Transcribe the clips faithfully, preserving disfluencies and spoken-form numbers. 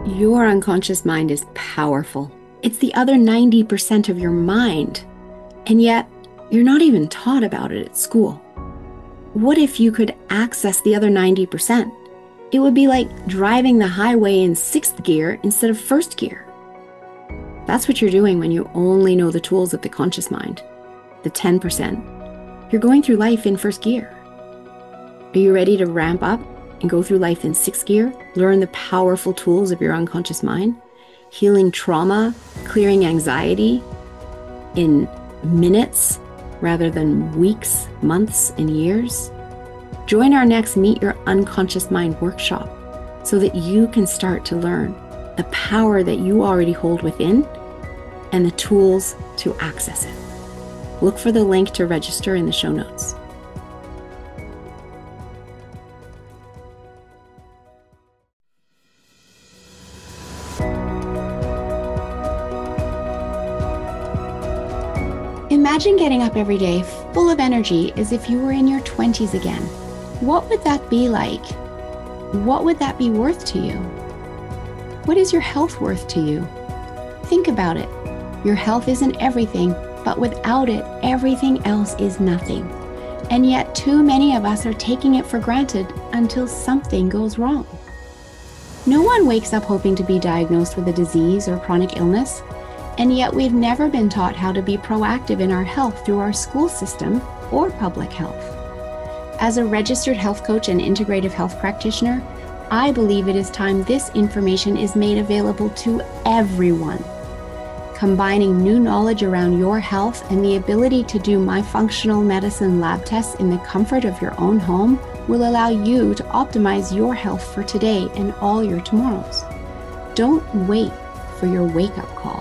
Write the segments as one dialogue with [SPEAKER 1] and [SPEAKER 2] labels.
[SPEAKER 1] Your unconscious mind is powerful. It's the other ninety percent of your mind. And yet, you're not even taught about it at school. What if you could access the other ninety percent? It would be like driving the highway in sixth gear instead of first gear. That's what you're doing when you only know the tools of the conscious mind, the ten percent. You're going through life in first gear. Are you ready to ramp up and go through life in sixth gear? Learn the powerful tools of your unconscious mind, healing trauma, clearing anxiety in minutes rather than weeks, months, and years? Join our next Meet Your Unconscious Mind workshop so that you can start to learn the power that you already hold within and the tools to access it. Look for the link to register in the show notes. Imagine getting up every day full of energy as if you were in your twenties again. What would that be like? What would that be worth to you? What is your health worth to you? Think about it. Your health isn't everything, but without it, everything else is nothing. And yet too many of us are taking it for granted until something goes wrong. No one wakes up hoping to be diagnosed with a disease or chronic illness. And yet we've never been taught how to be proactive in our health through our school system or public health. As a registered health coach and integrative health practitioner, I believe it is time this information is made available to everyone. Combining new knowledge around your health and the ability to do my functional medicine lab tests in the comfort of your own home will allow you to optimize your health for today and all your tomorrows. Don't wait for your wake-up call.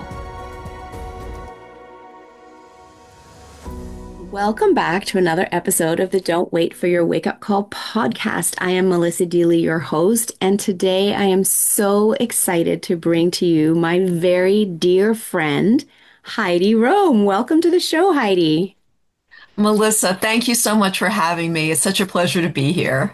[SPEAKER 1] Welcome back to another episode of the Don't Wait for Your Wake Up Call podcast. I am Melissa Deely, your host, and today I am so excited to bring to you my very dear friend, Heidi Rome. Welcome to the show, Heidi.
[SPEAKER 2] Melissa, thank you so much for having me. It's such a pleasure to be here.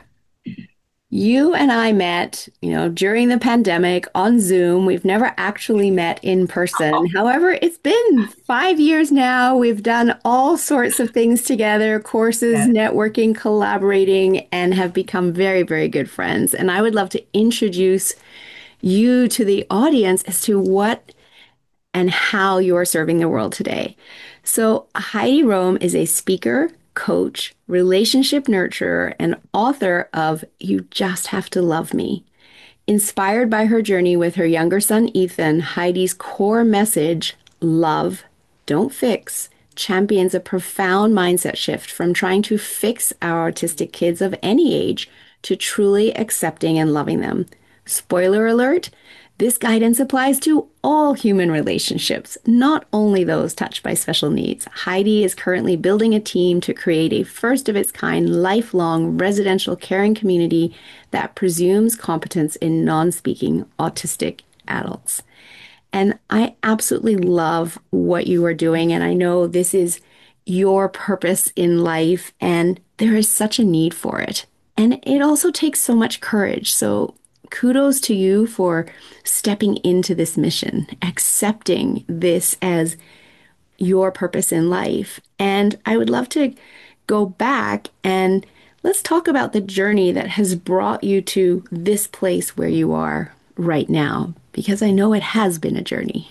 [SPEAKER 1] You and I met, you know, during the pandemic on Zoom. We've never actually met in person. However, it's been five years now. We've done all sorts of things together, courses,
[SPEAKER 2] Yeah.
[SPEAKER 1] networking, collaborating, and have become very, very good friends. And I would love to introduce you to the audience as to what and how you are serving the world today. So, Heidi Rome is a speaker, coach, relationship nurturer, and author of You Just Have to Love Me. Inspired by her journey with her younger son, Ethan, Heidi's core message, love, don't fix, champions a profound mindset shift from trying to fix our autistic kids of any age to truly accepting and loving them. Spoiler alert, this guidance applies to all human relationships, not only those touched by special needs. Heidi is currently building a team to create a first of its kind lifelong residential caring community that presumes competence in non-speaking autistic adults. And I absolutely love what you are doing. And I know this is your purpose in life, and there is such a need for it. And it also takes so much courage. So kudos to you for stepping into this mission, accepting this as your purpose in life. And I would love to go back and let's talk about the journey that has brought you to this place where you are right now, because I know it has been a journey.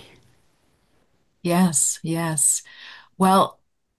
[SPEAKER 2] Yes, yes. Well,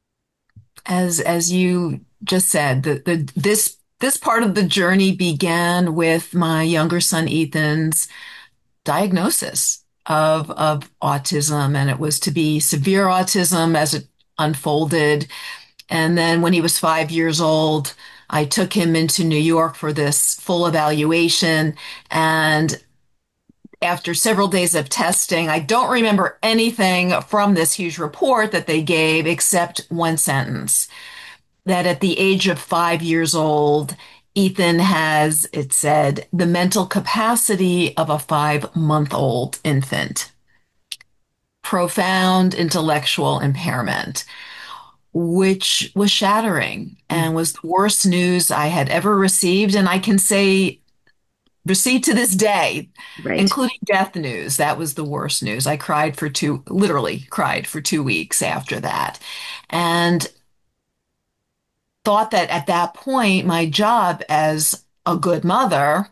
[SPEAKER 2] as as you just said, the, the this this part of the journey began with my younger son Ethan's diagnosis of of autism, and it was to be severe autism as it unfolded. And then when he was five years old, I took him into New York for this full evaluation. And after several days of testing, I don't remember anything from this huge report that they gave except one sentence that at the age of five years old, Ethan has, it said, the mental capacity of a five month old infant, profound intellectual impairment, which was shattering and was the worst news I had ever received. And I can say receive to this day,
[SPEAKER 1] Right.
[SPEAKER 2] including death news. That was the worst news. I cried for two, literally cried for two weeks after that. And thought that at that point, my job as a good mother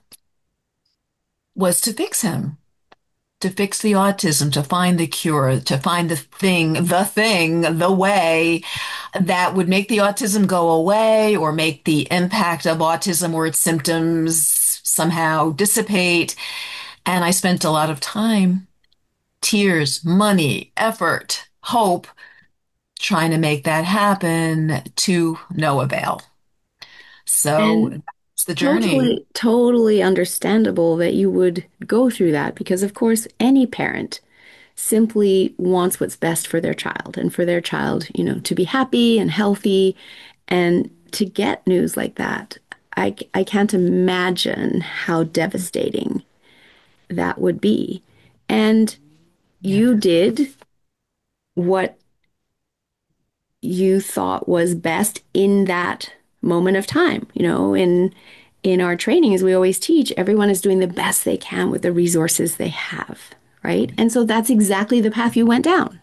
[SPEAKER 2] was to fix him, to fix the autism, to find the cure, to find the thing, the thing, the way that would make the autism go away or make the impact of autism or its symptoms somehow dissipate. And I spent a lot of time, tears, money, effort, hope trying to make that happen to no avail. So
[SPEAKER 1] And
[SPEAKER 2] that's the journey.
[SPEAKER 1] totally, totally understandable that you would go through that because, of course, any parent simply wants what's best for their child and for their child, you know, to be happy and healthy and to get news like that. I, I can't imagine how devastating that would be. And
[SPEAKER 2] Yeah.
[SPEAKER 1] you did what you thought was best in that moment of time. You know, in in our trainings, we always teach everyone is doing the best they can with the resources they have, right? And so that's exactly the path you went down.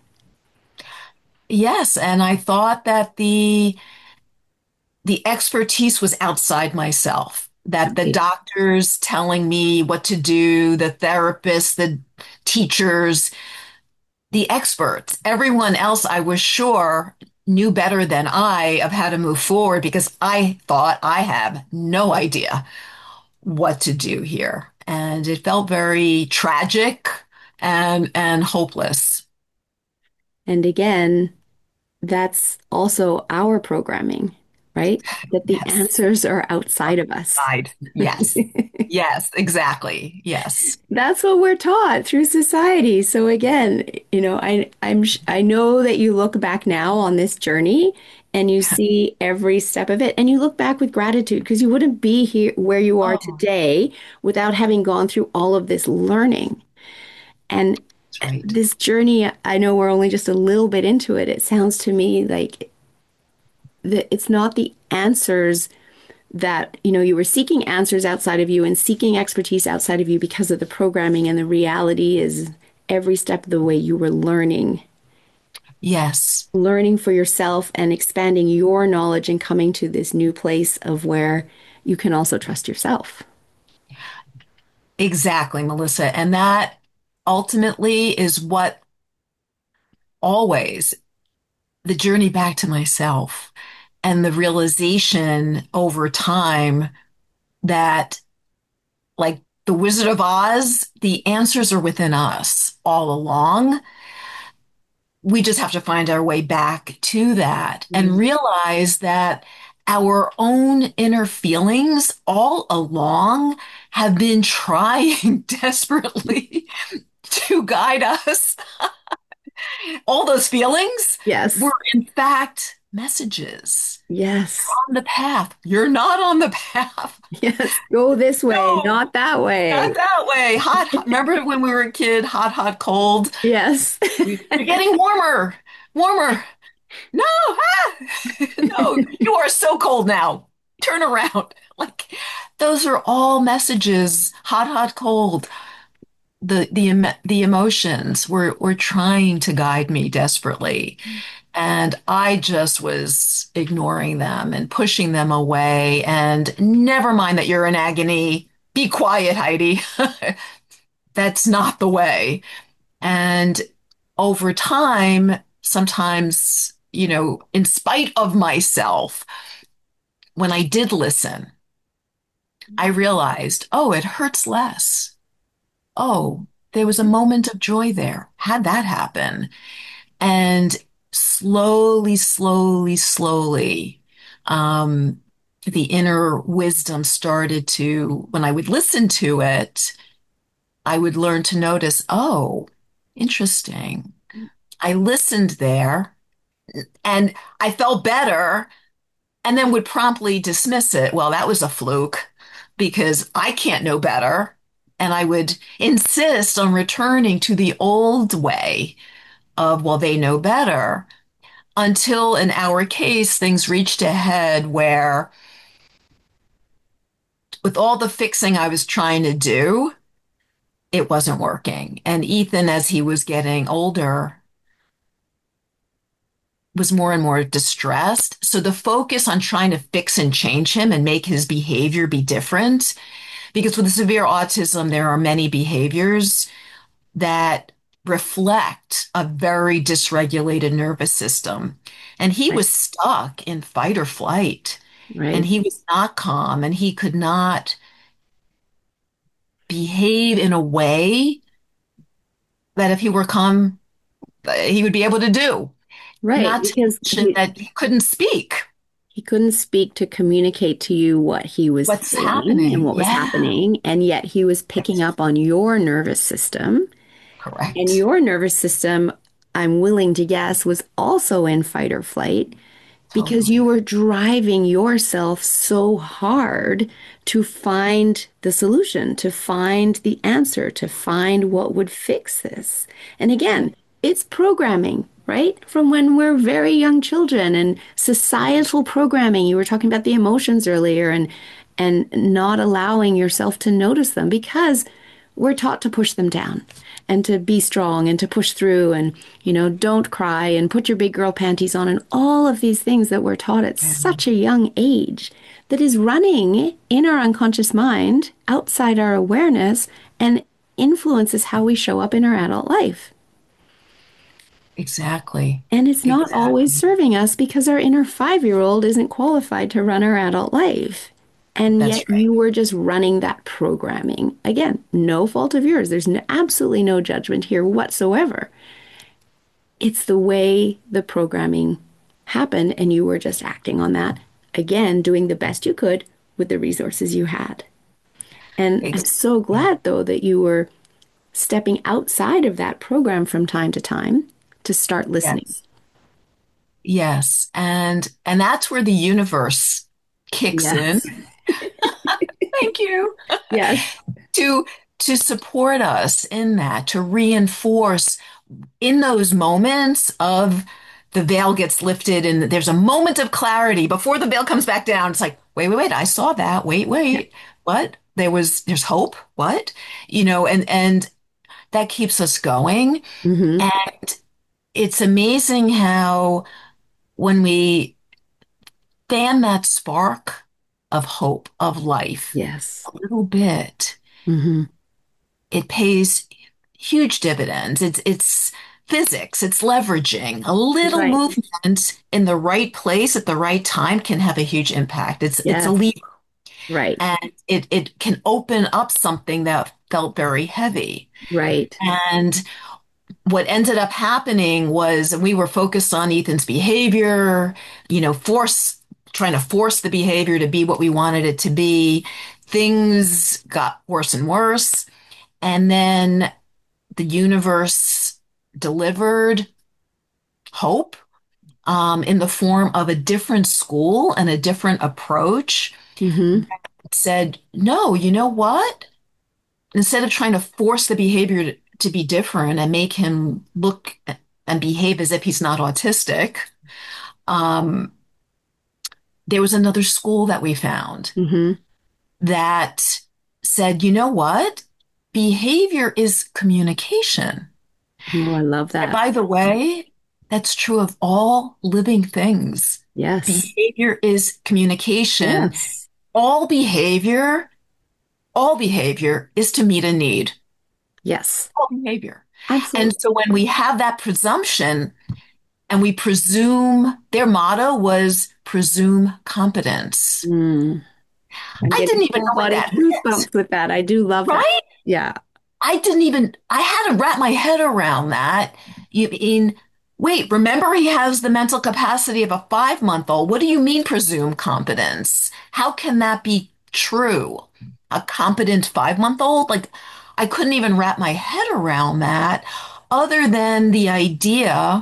[SPEAKER 2] Yes, and I thought that the the expertise was outside myself, that the
[SPEAKER 1] Right.
[SPEAKER 2] doctors telling me what to do, the therapists, the teachers, the experts, everyone else I was sure knew better than I of how to move forward because I thought I have no idea what to do here. And it felt very tragic and and hopeless.
[SPEAKER 1] And again, that's also our programming, right? That the
[SPEAKER 2] Yes.
[SPEAKER 1] answers are outside of us.
[SPEAKER 2] Outside. Yes. Yes, exactly. Yes.
[SPEAKER 1] That's what we're taught through society. So again, you know, I I'm sh- I know that you look back now on this journey and you see every step of it and you look back with gratitude because you wouldn't be here where you are
[SPEAKER 2] Oh,
[SPEAKER 1] today without having gone through all of this learning. And
[SPEAKER 2] that's right.
[SPEAKER 1] this journey, I know we're only just a little bit into it. It sounds to me like the, it's not the answers that, you know, you were seeking answers outside of you and seeking expertise outside of you because of the programming. And the reality is every step of the way you were learning,
[SPEAKER 2] Yes,
[SPEAKER 1] learning for yourself and expanding your knowledge and coming to this new place of where you can also trust yourself.
[SPEAKER 2] exactly, Melissa. And that ultimately is what always the journey back to myself and the realization over time that, like the Wizard of Oz, the answers are within us all along. We just have to find our way back to that and
[SPEAKER 1] Mm.
[SPEAKER 2] realize that our own inner feelings all along have been trying desperately to guide us. All those feelings
[SPEAKER 1] Yes.
[SPEAKER 2] were, in fact, messages.
[SPEAKER 1] Yes.
[SPEAKER 2] On the path. You're not on the path.
[SPEAKER 1] Yes. Go this way,
[SPEAKER 2] No,
[SPEAKER 1] not that
[SPEAKER 2] not
[SPEAKER 1] way.
[SPEAKER 2] that way. Hot, hot. Remember when we were a kid? Hot, hot, cold.
[SPEAKER 1] Yes.
[SPEAKER 2] You're getting warmer, warmer. No, ah! No, you are so cold now. Turn around. Like those are all messages. Hot, hot, cold. The the em- the emotions were were trying to guide me desperately, and I just was ignoring them and pushing them away. And never mind that you're in agony. Be quiet, Heidi. That's not the way. And over time, sometimes, you know, in spite of myself, when I did listen, I realized, oh, it hurts less. Oh, there was a moment of joy there. Had that happen. And slowly, slowly, slowly, um, the inner wisdom started to, when I would listen to it, I would learn to notice, oh, interesting. I listened there and I felt better and then would promptly dismiss it. Well, that was a fluke because I can't know better. And I would insist on returning to the old way of, well, they know better until in our case, things reached a head where with all the fixing I was trying to do, it wasn't working. And Ethan, as he was getting older, was more and more distressed. So the focus on trying to fix and change him and make his behavior be different, because with severe autism, there are many behaviors that reflect a very dysregulated nervous system. And he
[SPEAKER 1] Right.
[SPEAKER 2] was stuck in fight or flight, and
[SPEAKER 1] Right.
[SPEAKER 2] he was not calm, and he could not behave in a way that if he were calm, uh, he would be able to do.
[SPEAKER 1] Right.
[SPEAKER 2] Not to
[SPEAKER 1] Because
[SPEAKER 2] mention
[SPEAKER 1] he
[SPEAKER 2] that he couldn't speak.
[SPEAKER 1] he couldn't speak to communicate to you what he was
[SPEAKER 2] What's
[SPEAKER 1] feeling and
[SPEAKER 2] happening?
[SPEAKER 1] what was
[SPEAKER 2] Yeah,
[SPEAKER 1] happening, and yet he was picking
[SPEAKER 2] that's
[SPEAKER 1] up on your nervous system. And
[SPEAKER 2] correct.
[SPEAKER 1] your nervous system, I'm willing to guess, was also in fight or flight because you
[SPEAKER 2] Totally.
[SPEAKER 1] were driving yourself so hard to find the solution, to find the answer, to find what would fix this. And
[SPEAKER 2] Yeah,
[SPEAKER 1] again, it's programming, right? From when we're very young children and societal programming. You were talking about the emotions earlier and and not allowing yourself to notice them because we're taught to push them down and to be strong and to push through and, you know, don't cry and put your big girl panties on and all of these things that we're taught at
[SPEAKER 2] yeah,
[SPEAKER 1] such a young age that is running in our unconscious mind outside our awareness and influences how we show up in our adult life.
[SPEAKER 2] exactly.
[SPEAKER 1] And it's not always
[SPEAKER 2] Exactly.
[SPEAKER 1] serving us because our inner five year old isn't qualified to run our adult life. And
[SPEAKER 2] That's
[SPEAKER 1] yet
[SPEAKER 2] right.
[SPEAKER 1] you were just running that programming. Again, no fault of yours. There's no, absolutely no judgment here whatsoever. It's the way the programming happened, and you were just acting on that. Again, doing the best you could with the resources you had. And I'm so
[SPEAKER 2] Exactly.
[SPEAKER 1] glad, though, that you were stepping outside of that program from time to time to start listening.
[SPEAKER 2] Yes. Yes. And and that's where the universe kicks in.
[SPEAKER 1] Yes.
[SPEAKER 2] Thank you.
[SPEAKER 1] Yes.
[SPEAKER 2] To to support us in that, to reinforce in those moments of the veil gets lifted and there's a moment of clarity before the veil comes back down. It's like, wait, wait, wait, I saw that. Wait,
[SPEAKER 1] Yeah.
[SPEAKER 2] wait. What? There was there's hope. What? You know, and and that keeps us going.
[SPEAKER 1] Hmm.
[SPEAKER 2] And it's amazing how when we fan that spark of hope, of life,
[SPEAKER 1] Yes.
[SPEAKER 2] a little bit,
[SPEAKER 1] Hmm.
[SPEAKER 2] it pays huge dividends. It's it's physics, it's leveraging. A little
[SPEAKER 1] Right.
[SPEAKER 2] movement in the right place at the right time can have a huge impact. It's it's a
[SPEAKER 1] Yes.
[SPEAKER 2] lever
[SPEAKER 1] Right.
[SPEAKER 2] and it it can open up something that felt very heavy.
[SPEAKER 1] Right.
[SPEAKER 2] And what ended up happening was we were focused on Ethan's behavior, you know, force trying to force the behavior to be what we wanted it to be. Things got worse and worse. And then the universe delivered hope um, in the form of a different school and a different approach.
[SPEAKER 1] Hmm.
[SPEAKER 2] It said, no, you know what? Instead of trying to force the behavior to, to be different and make him look and behave as if he's not autistic, um, there was another school that we found
[SPEAKER 1] Hmm.
[SPEAKER 2] that said, you know what? Behavior is communication.
[SPEAKER 1] Oh, I love
[SPEAKER 2] And
[SPEAKER 1] that.
[SPEAKER 2] by the way, that's true of all living things.
[SPEAKER 1] Yes.
[SPEAKER 2] Behavior is communication.
[SPEAKER 1] Yes.
[SPEAKER 2] All behavior, all behavior is to meet a need.
[SPEAKER 1] Yes.
[SPEAKER 2] All behavior. And
[SPEAKER 1] Absolutely.
[SPEAKER 2] so when we have that presumption and we presume, their motto was presume competence.
[SPEAKER 1] Mm. I'm
[SPEAKER 2] I didn't
[SPEAKER 1] getting
[SPEAKER 2] even
[SPEAKER 1] full
[SPEAKER 2] know what
[SPEAKER 1] body
[SPEAKER 2] that meant,
[SPEAKER 1] goosebumps with that. I do love that.
[SPEAKER 2] right?
[SPEAKER 1] Yeah.
[SPEAKER 2] I didn't even, I had to wrap my head around that. You mean, wait, remember he has the mental capacity of a five month old. What do you mean presume competence? How can that be true? A competent five month old? Like, I couldn't even wrap my head around that other than the idea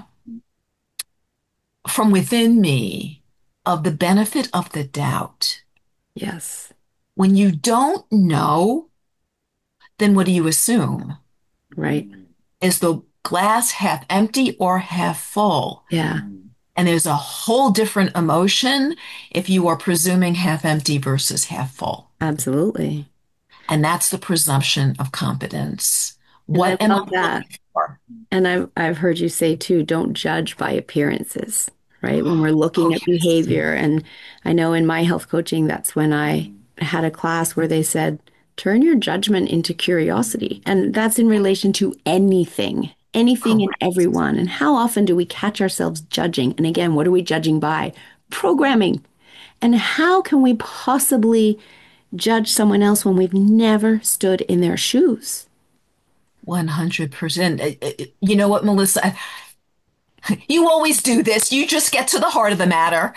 [SPEAKER 2] from within me of the benefit of the doubt.
[SPEAKER 1] Yes.
[SPEAKER 2] When you don't know, then what do you assume?
[SPEAKER 1] Right.
[SPEAKER 2] Is the glass half empty or half full?
[SPEAKER 1] Yeah.
[SPEAKER 2] And there's a whole different emotion if you are presuming half empty versus half full.
[SPEAKER 1] Absolutely.
[SPEAKER 2] And that's the presumption of competence.
[SPEAKER 1] And I
[SPEAKER 2] What am I
[SPEAKER 1] love that.
[SPEAKER 2] looking for?
[SPEAKER 1] And I've I've heard you say too, don't judge by appearances, right? When we're
[SPEAKER 2] Oh,
[SPEAKER 1] looking at
[SPEAKER 2] yes.
[SPEAKER 1] behavior. And I know in my health coaching, that's when I had a class where they said, turn your judgment into curiosity. And that's in relation to anything, anything and
[SPEAKER 2] Correct.
[SPEAKER 1] everyone. And how often do we catch ourselves judging? And again, what are we judging by? Programming. And how can we possibly judge someone else when we've never stood in their shoes?
[SPEAKER 2] one hundred percent. Uh, uh, You know what, Melissa? You always do this. You just get to the heart of the matter.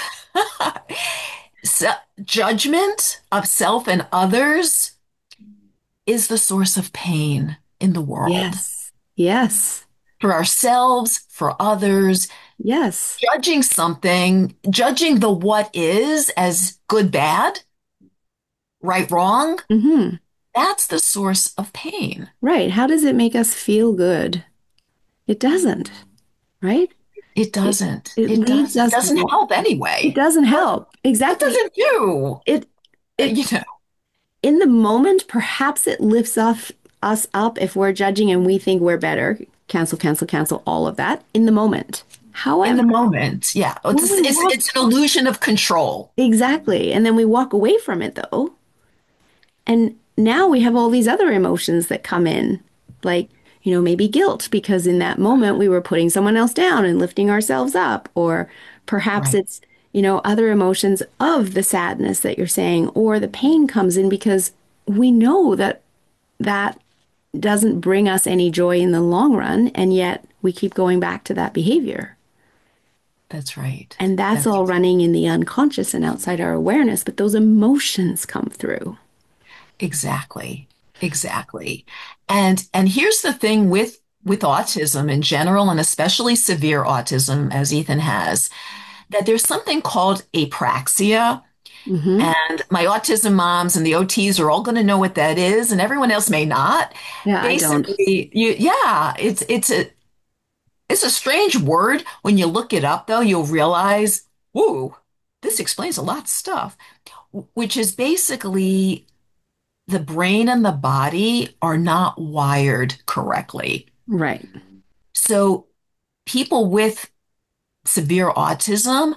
[SPEAKER 2] So, judgment of self and others is the source of pain in the world
[SPEAKER 1] Yes. Yes.
[SPEAKER 2] for ourselves, for others.
[SPEAKER 1] Yes.
[SPEAKER 2] Judging something, judging the what is as good, bad, right, wrong,
[SPEAKER 1] Hmm.
[SPEAKER 2] that's the source of pain.
[SPEAKER 1] Right. How does it make us feel good? It doesn't, right?
[SPEAKER 2] It
[SPEAKER 1] It,
[SPEAKER 2] doesn't.
[SPEAKER 1] it
[SPEAKER 2] It
[SPEAKER 1] leaves
[SPEAKER 2] does. It
[SPEAKER 1] us,
[SPEAKER 2] doesn't help
[SPEAKER 1] it
[SPEAKER 2] anyway.
[SPEAKER 1] doesn't
[SPEAKER 2] What,
[SPEAKER 1] help.
[SPEAKER 2] what does
[SPEAKER 1] Exactly.
[SPEAKER 2] it do?
[SPEAKER 1] It,
[SPEAKER 2] Uh,
[SPEAKER 1] it,
[SPEAKER 2] You know,
[SPEAKER 1] in the moment, perhaps it lifts off us up if we're judging and we think we're better. Cancel, cancel, cancel, all of that in the moment.
[SPEAKER 2] in
[SPEAKER 1] However,
[SPEAKER 2] the moment, yeah,
[SPEAKER 1] when
[SPEAKER 2] it's,
[SPEAKER 1] we
[SPEAKER 2] it's,
[SPEAKER 1] walk,
[SPEAKER 2] it's an illusion of control.
[SPEAKER 1] exactly. And then we walk away from it though. And now we have all these other emotions that come in, like, you know, maybe guilt, because in that moment we were putting someone else down and lifting ourselves up. Or perhaps
[SPEAKER 2] Right.
[SPEAKER 1] it's, you know, other emotions of the sadness that you're saying, or the pain comes in because we know that that doesn't bring us any joy in the long run. And yet we keep going back to that behavior.
[SPEAKER 2] That's right.
[SPEAKER 1] And that's
[SPEAKER 2] That's
[SPEAKER 1] all running in the unconscious and outside our awareness, but those emotions come through.
[SPEAKER 2] exactly. Exactly. And and here's the thing with with autism in general, and especially severe autism, as Ethan has, that there's something called apraxia.
[SPEAKER 1] Hmm.
[SPEAKER 2] And my autism moms and the O Ts are all going to know what that is, and everyone else may not.
[SPEAKER 1] Yeah, I don't.
[SPEAKER 2] Basically, you, yeah, it's it's a it's a strange word. When you look it up, though, you'll realize, whoa, this explains a lot of stuff, which is basically the brain and the body are not wired correctly.
[SPEAKER 1] Right.
[SPEAKER 2] So people with severe autism,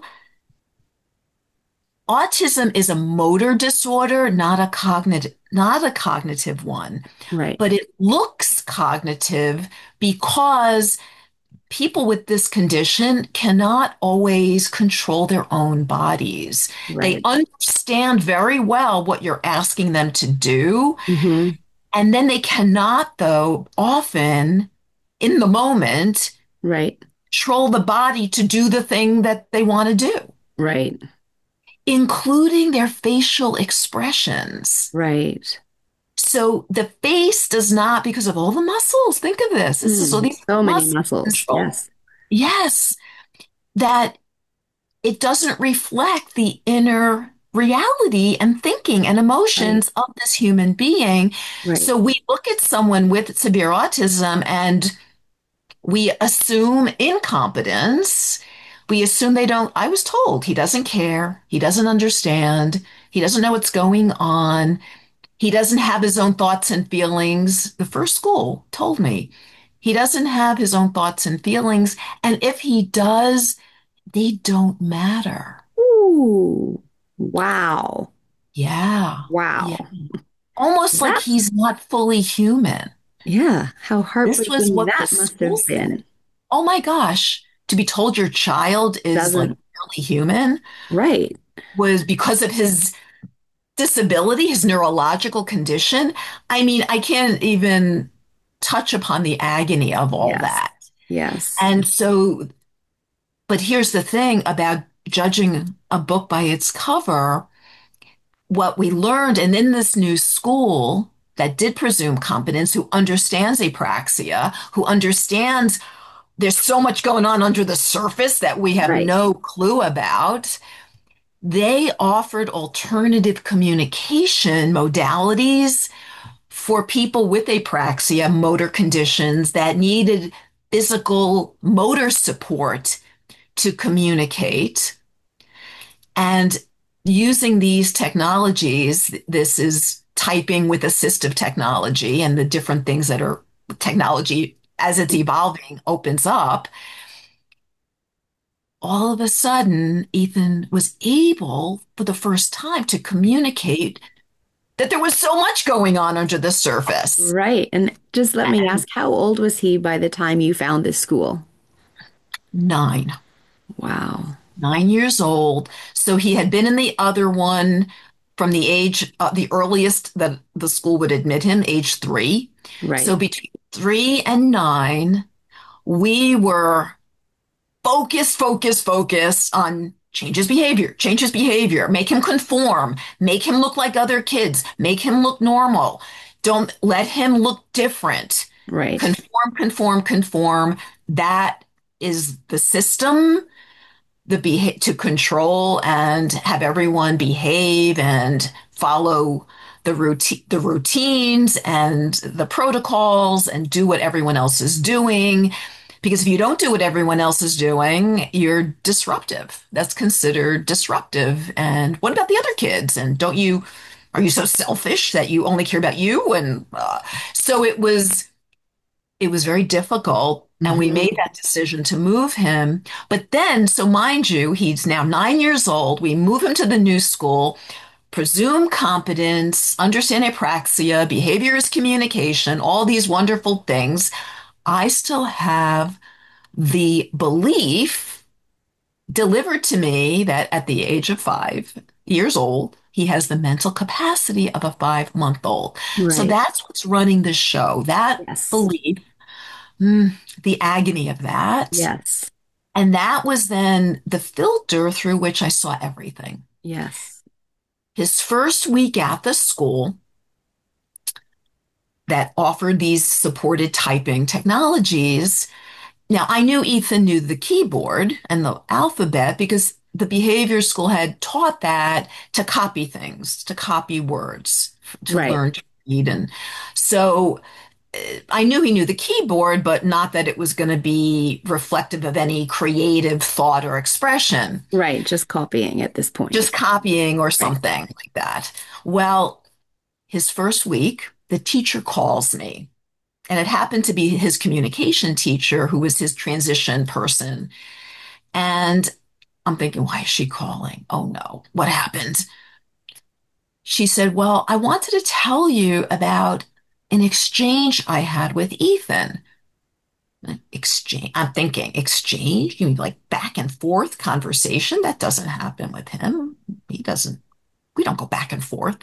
[SPEAKER 2] autism is a motor disorder, not a cognitive, not a cognitive one,
[SPEAKER 1] Right.
[SPEAKER 2] but it looks cognitive because people with this condition cannot always control their own bodies. They
[SPEAKER 1] Right.
[SPEAKER 2] understand very well what you're asking them to do,
[SPEAKER 1] Hmm.
[SPEAKER 2] and then they cannot, though, often in the moment,
[SPEAKER 1] Right.
[SPEAKER 2] control the body to do the thing that they want to do,
[SPEAKER 1] Right.
[SPEAKER 2] including their facial expressions.
[SPEAKER 1] Right.
[SPEAKER 2] So the face does not, because of all the muscles, think of this. This is all
[SPEAKER 1] Mm,
[SPEAKER 2] these
[SPEAKER 1] so many
[SPEAKER 2] muscle
[SPEAKER 1] muscles.
[SPEAKER 2] control.
[SPEAKER 1] Yes.
[SPEAKER 2] Yes, that it doesn't reflect the inner reality and thinking and
[SPEAKER 1] Right.
[SPEAKER 2] emotions of this human being.
[SPEAKER 1] Right.
[SPEAKER 2] So we look at someone with severe autism and we assume incompetence. We assume they don't. I was told he doesn't care. He doesn't understand. He doesn't know what's going on. He doesn't have his own thoughts and feelings. The first school told me he doesn't have his own thoughts and feelings. And if he does, they don't matter.
[SPEAKER 1] Ooh. Wow.
[SPEAKER 2] Yeah. Yeah.
[SPEAKER 1] Wow.
[SPEAKER 2] Almost like
[SPEAKER 1] That,
[SPEAKER 2] he's not fully human.
[SPEAKER 1] yeah. How
[SPEAKER 2] This was
[SPEAKER 1] heartbreaking
[SPEAKER 2] what the
[SPEAKER 1] that must
[SPEAKER 2] school
[SPEAKER 1] have
[SPEAKER 2] said.
[SPEAKER 1] been.
[SPEAKER 2] Oh my gosh. To be told your child is like
[SPEAKER 1] Doesn't,
[SPEAKER 2] barely human
[SPEAKER 1] right.
[SPEAKER 2] was because of his disability, his neurological condition. I mean, I can't even touch upon the agony of all
[SPEAKER 1] Yes.
[SPEAKER 2] that.
[SPEAKER 1] Yes.
[SPEAKER 2] And so, but here's the thing about judging a book by its cover. What we learned, and in this new school that did presume competence, who understands apraxia, who understands there's so much going on under the surface that we have
[SPEAKER 1] Right.
[SPEAKER 2] no clue about, they offered alternative communication modalities for people with apraxia, motor conditions that needed physical motor support to communicate. And using these technologies, this is typing with assistive technology and the different things that are technology as it's evolving opens up. All of a sudden, Ethan was able for the first time to communicate that there was so much going on under the surface.
[SPEAKER 1] Right. And just let me ask, how old was he by the time you found this school?
[SPEAKER 2] Nine.
[SPEAKER 1] Wow.
[SPEAKER 2] Nine years old. So he had been in the other one from the age, uh, the earliest that the school would admit him, age three. So
[SPEAKER 1] Right.
[SPEAKER 2] between three and nine, we were focused, focused, focused on change his behavior, change his behavior, make him conform, make him look like other kids, make him look normal. Don't let him look different.
[SPEAKER 1] Right.
[SPEAKER 2] Conform, conform, conform. That is the system the beha- to control and have everyone behave and follow the routine, the routines and the protocols and do what everyone else is doing. Because if you don't do what everyone else is doing, you're disruptive. That's considered disruptive. And what about the other kids? And don't you, are you so selfish that you only care about you? And uh, so it was it was very difficult. And we made
[SPEAKER 1] Mhm.
[SPEAKER 2] that decision to move him. But then, so mind you, he's now nine years old. We move him to the new school, presume competence, understand apraxia, behavior is communication, all these wonderful things. I still have the belief delivered to me that at the age of five years old, he has the mental capacity of a five month old. So
[SPEAKER 1] Right.
[SPEAKER 2] that's what's running the show. That
[SPEAKER 1] Yes.
[SPEAKER 2] belief. Mm, the agony of that.
[SPEAKER 1] Yes.
[SPEAKER 2] And that was then the filter through which I saw everything.
[SPEAKER 1] Yes.
[SPEAKER 2] His first week at the school that offered these supported typing technologies. Now, I knew Ethan knew the keyboard and the alphabet because the behavior school had taught that to copy things, to copy words, to
[SPEAKER 1] Right.
[SPEAKER 2] learn to read. And so I knew he knew the keyboard, but not that it was going to be reflective of any creative thought or expression,
[SPEAKER 1] Right. Just copying at this point.
[SPEAKER 2] just copying or
[SPEAKER 1] Right.
[SPEAKER 2] something like that. Well, his first week, the teacher calls me, and it happened to be his communication teacher who was his transition person. And I'm thinking, why is she calling? Oh no, what happened? She said, well, I wanted to tell you about an exchange I had with Ethan. Exchange. I'm thinking exchange. You mean like back and forth conversation? That doesn't happen with him. He doesn't, we don't go back and forth.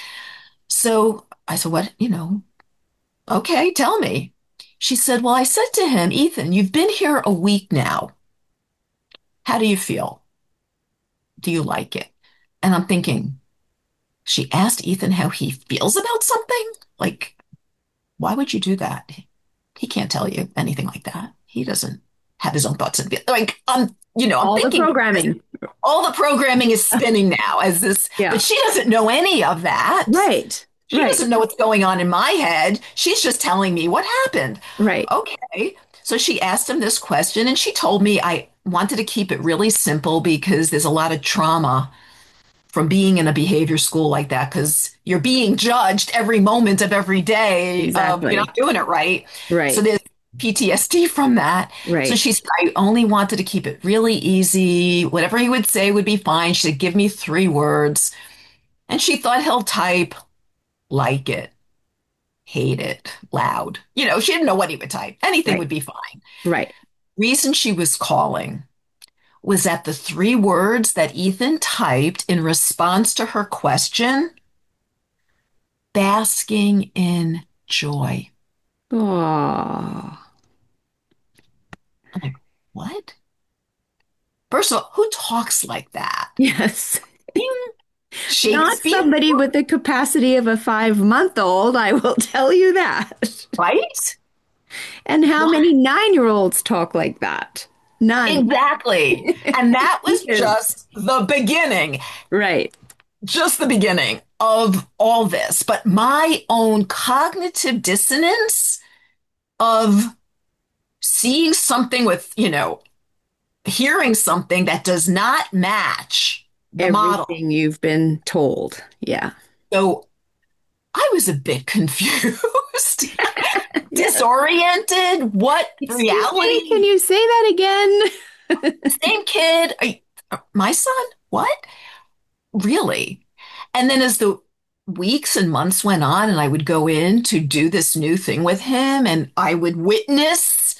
[SPEAKER 2] So I said, what, you know, okay, tell me. She said, well, I said to him, Ethan, you've been here a week now. How do you feel? Do you like it? And I'm thinking, she asked Ethan how he feels about something? Like, why would you do that? He can't tell you anything like that. He doesn't have his own thoughts and feelings. Like, um, you know, I'm
[SPEAKER 1] All the
[SPEAKER 2] thinking
[SPEAKER 1] programming.
[SPEAKER 2] all the programming is spinning now as this, but
[SPEAKER 1] Yeah.
[SPEAKER 2] she doesn't know any of that.
[SPEAKER 1] Right.
[SPEAKER 2] She
[SPEAKER 1] Right.
[SPEAKER 2] doesn't know what's going on in my head. She's just telling me what happened.
[SPEAKER 1] Right.
[SPEAKER 2] Okay. So she asked him this question and she told me I wanted to keep it really simple because there's a lot of trauma from being in a behavior school like that because you're being judged every moment of every day of you're
[SPEAKER 1] Exactly.
[SPEAKER 2] not doing it right. So
[SPEAKER 1] Right.
[SPEAKER 2] there's P T S D from that. So
[SPEAKER 1] Right.
[SPEAKER 2] she said, I only wanted to keep it really easy. Whatever he would say would be fine. She said, give me three words. And she thought he'll type like it, hate it, loud. You know, she didn't know what he would type. Anything
[SPEAKER 1] Right.
[SPEAKER 2] would be fine.
[SPEAKER 1] Right.
[SPEAKER 2] Reason she was calling was that the three words that Ethan typed in response to her question, basking in joy.
[SPEAKER 1] Oh.
[SPEAKER 2] I'm like, what? First of all, who talks like that?
[SPEAKER 1] Yes. Not
[SPEAKER 2] Shakespeare,
[SPEAKER 1] somebody with the capacity of a five month old, I will tell you that.
[SPEAKER 2] right?
[SPEAKER 1] And how
[SPEAKER 2] What?
[SPEAKER 1] many nine year olds talk like that? None.
[SPEAKER 2] Exactly. And that was
[SPEAKER 1] Yes.
[SPEAKER 2] just the beginning,
[SPEAKER 1] Right.
[SPEAKER 2] just the beginning of all this. But my own cognitive dissonance of seeing something with, you know, hearing something that does not match the model.
[SPEAKER 1] Everything you've been told. Yeah.
[SPEAKER 2] So I was a bit confused,
[SPEAKER 1] Yes.
[SPEAKER 2] disoriented. What
[SPEAKER 1] Excuse me, can
[SPEAKER 2] reality?
[SPEAKER 1] you say that again?
[SPEAKER 2] Same kid. Are you- my son? What? Really? And then as the weeks and months went on, and I would go in to do this new thing with him, and I would witness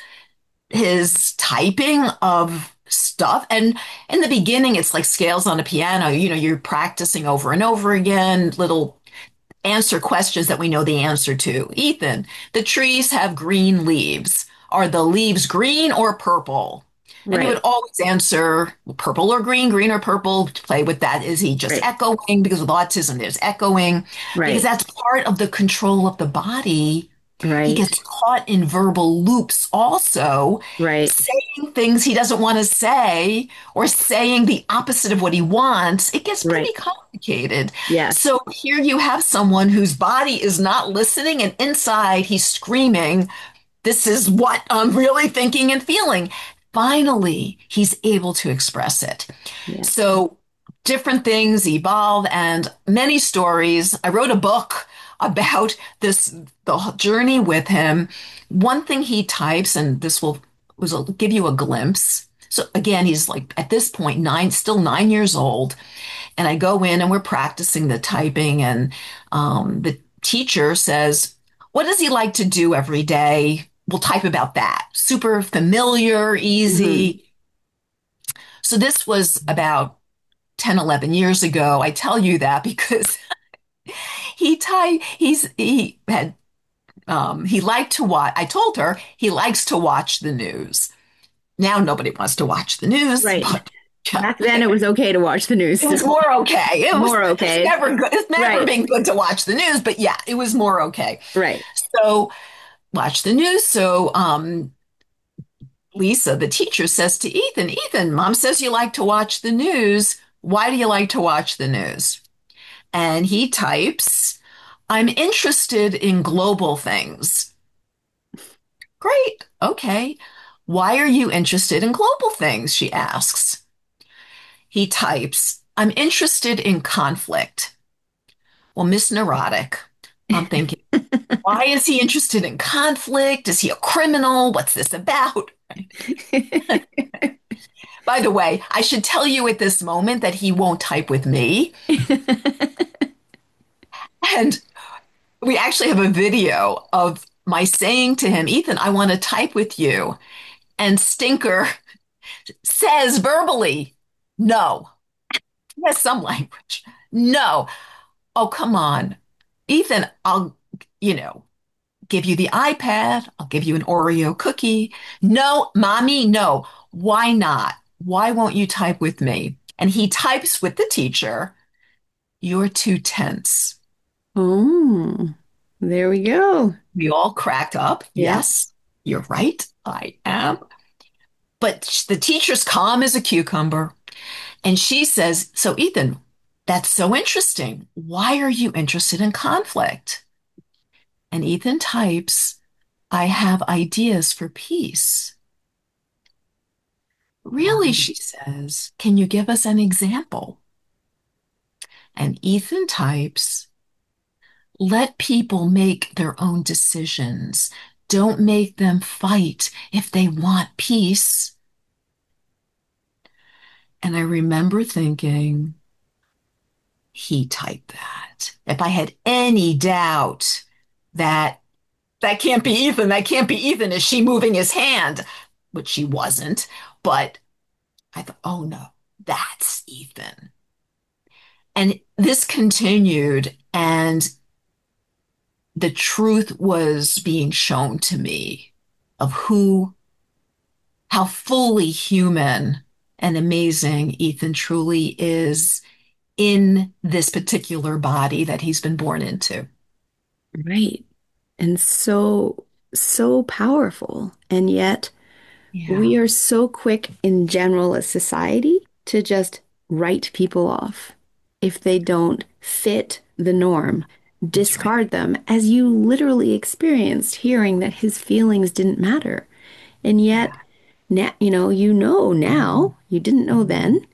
[SPEAKER 2] his typing of stuff. And in the beginning, it's like scales on a piano. You know, you're practicing over and over again, little answer questions that we know the answer to. Ethan, the trees have green leaves. Are the leaves green or purple? And he would
[SPEAKER 1] Right,
[SPEAKER 2] always answer purple or green, green or purple. To play with that, is he just
[SPEAKER 1] right,
[SPEAKER 2] echoing? Because with autism, there's echoing, because
[SPEAKER 1] right,
[SPEAKER 2] that's part of the control of the body. He
[SPEAKER 1] right,
[SPEAKER 2] gets caught in verbal loops also,
[SPEAKER 1] right.
[SPEAKER 2] saying things he doesn't want to say or saying the opposite of what he wants. It gets
[SPEAKER 1] Right.
[SPEAKER 2] pretty complicated.
[SPEAKER 1] Yes.
[SPEAKER 2] So here you have someone whose body is not listening, and inside he's screaming, "This is what I'm really thinking and feeling." Finally, he's able to express it.
[SPEAKER 1] Yeah.
[SPEAKER 2] So different things evolve and many stories. I wrote a book about this, the journey with him. One thing he types, and this will, will give you a glimpse. So again, he's like at this point nine, still nine years old, and I go in and we're practicing the typing, and um, the teacher says, "What does he like to do every day?" We'll type about that. Super familiar,
[SPEAKER 1] Hmm.
[SPEAKER 2] easy. So this was about ten, eleven years ago. I tell you that because he ty he's he had um he liked to watch. I told her he likes to watch the news. Now nobody wants to watch the news,
[SPEAKER 1] Right.
[SPEAKER 2] but yeah,
[SPEAKER 1] Back then it was okay to watch the news
[SPEAKER 2] it was
[SPEAKER 1] still.
[SPEAKER 2] more okay. It was
[SPEAKER 1] More
[SPEAKER 2] it's
[SPEAKER 1] okay.
[SPEAKER 2] never good. It's never
[SPEAKER 1] Right.
[SPEAKER 2] been good to watch the news, but yeah, it was more okay.
[SPEAKER 1] Right.
[SPEAKER 2] So watch the news. So um Lisa, the teacher, says to Ethan, "Ethan, mom says you like to watch the news. Why do you like to watch the news?" And he types, "I'm interested in global things." Great. Okay. "Why are you interested in global things?" she asks. He types, "I'm interested in conflict." Well, Miss Neurotic, I'm thinking, why is he interested in conflict? Is he a criminal? What's this about? By the way, I should tell you at this moment that he won't type with me. And we actually have a video of my saying to him, "Ethan, I want to type with you." And Stinker says verbally, "No." He has some language. "No." Oh, come on. Ethan, I'll, you know, give you the iPad. I'll give you an Oreo cookie. "No, mommy, no." "Why not? Why won't you type with me?" And he types with the teacher, "You're too tense."
[SPEAKER 1] Oh, there we go.
[SPEAKER 2] We all cracked up.
[SPEAKER 1] Yep.
[SPEAKER 2] Yes, you're right. I am. But the teacher's calm as a cucumber. And she says, "So, Ethan, that's so interesting. Why are you interested in conflict?" And Ethan types, "I have ideas for peace." "Really?"
[SPEAKER 1] Wow.
[SPEAKER 2] she says. "Can you give us an example?" And Ethan types, "Let people make their own decisions. Don't make them fight if they want peace." And I remember thinking, he typed that. If I had any doubt that that can't be Ethan, that can't be Ethan, is she moving his hand? Which she wasn't. But I thought, oh no, that's Ethan. And this continued, and the truth was being shown to me of who, how fully human and amazing Ethan truly is in this particular body that he's been born into.
[SPEAKER 1] Right. And so, so powerful. And yet,
[SPEAKER 2] Yeah.
[SPEAKER 1] we are so quick in general as society to just write people off if they don't fit the norm,
[SPEAKER 2] That's right.
[SPEAKER 1] discard them, as you literally experienced hearing that his feelings didn't matter. And yet,
[SPEAKER 2] Yeah.
[SPEAKER 1] now, you know, you know now, you didn't know then,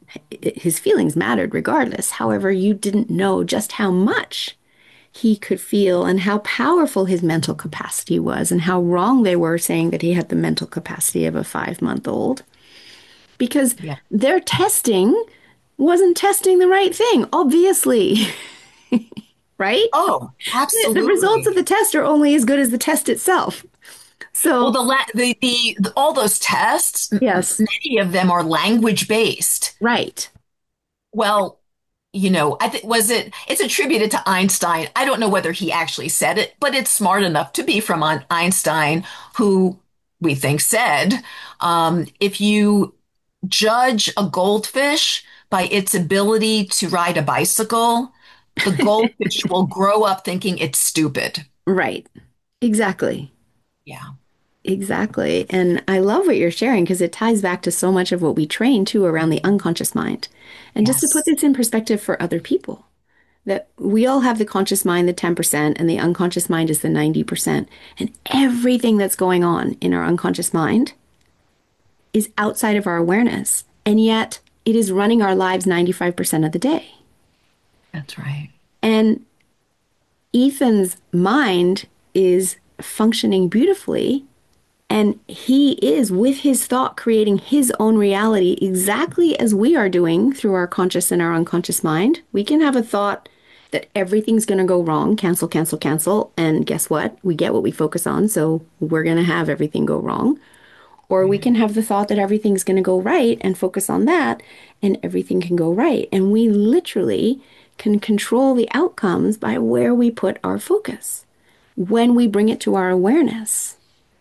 [SPEAKER 1] his feelings mattered regardless. However, you didn't know just how much he could feel and how powerful his mental capacity was and how wrong they were saying that he had the mental capacity of a five month old because
[SPEAKER 2] Yeah.
[SPEAKER 1] their testing wasn't testing the right thing, obviously, right?
[SPEAKER 2] Oh,
[SPEAKER 1] The, the results of
[SPEAKER 2] absolutely.
[SPEAKER 1] the test are only as good as the test itself.
[SPEAKER 2] Well,
[SPEAKER 1] So,
[SPEAKER 2] the, la- the the the all those tests, m- m-
[SPEAKER 1] yes,
[SPEAKER 2] many of them are language based.
[SPEAKER 1] right.
[SPEAKER 2] Well, you know, I think was it it's attributed to Einstein. I don't know whether he actually said it, but it's smart enough to be from Ein- Einstein, who we think said, um, if you judge a goldfish by its ability to ride a bicycle, the goldfish will grow up thinking it's stupid.
[SPEAKER 1] Right. Exactly.
[SPEAKER 2] Yeah.
[SPEAKER 1] Exactly. And I love what you're sharing because it ties back to so much of what we train too around the unconscious mind. And just to put
[SPEAKER 2] Yes.
[SPEAKER 1] this in perspective for other people, that we all have the conscious mind, the ten percent, and the unconscious mind is the ninety percent. And everything that's going on in our unconscious mind is outside of our awareness. And yet it is running our lives ninety-five percent of the day.
[SPEAKER 2] That's right.
[SPEAKER 1] And Ethan's mind is functioning beautifully. And he is, with his thought, creating his own reality exactly as we are doing through our conscious and our unconscious mind. We can have a thought that everything's going to go wrong, cancel, cancel, cancel. And guess what? We get what we focus on. So we're going to have everything go wrong. Or we can
[SPEAKER 2] Right.
[SPEAKER 1] have the thought that everything's going to go right and focus on that and everything can go right. And we literally can control the outcomes by where we put our focus when we bring it to our awareness.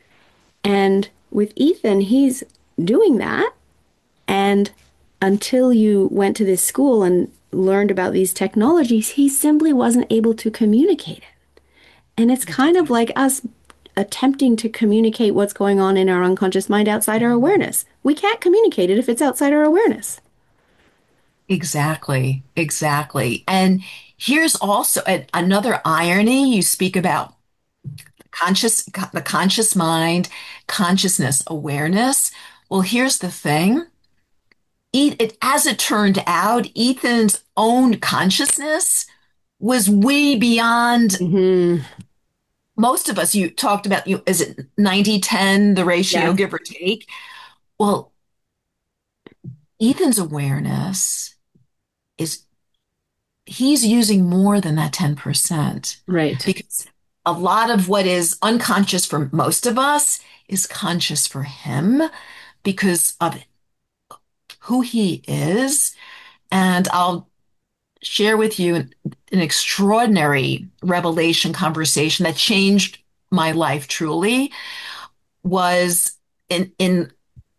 [SPEAKER 1] And with Ethan, he's doing that. And until you went to this school and learned about these technologies, he simply wasn't able to communicate it. And it's kind of like us attempting to communicate what's going on in our unconscious mind outside our awareness. We can't communicate it if it's outside our awareness.
[SPEAKER 2] Exactly. Exactly. And here's also a, another irony. You speak about conscious, the conscious mind, consciousness, awareness. Well, here's the thing. E- it, as it turned out, Ethan's own consciousness was way beyond
[SPEAKER 1] Hmm.
[SPEAKER 2] most of us. You talked about, you, is it ninety ten, the ratio,
[SPEAKER 1] Yes.
[SPEAKER 2] give or take? Well, Ethan's awareness is he's using more than that ten percent
[SPEAKER 1] Right.
[SPEAKER 2] because a lot of what is unconscious for most of us is conscious for him because of who he is. And I'll share with you an, an extraordinary revelation conversation that changed my life truly was in in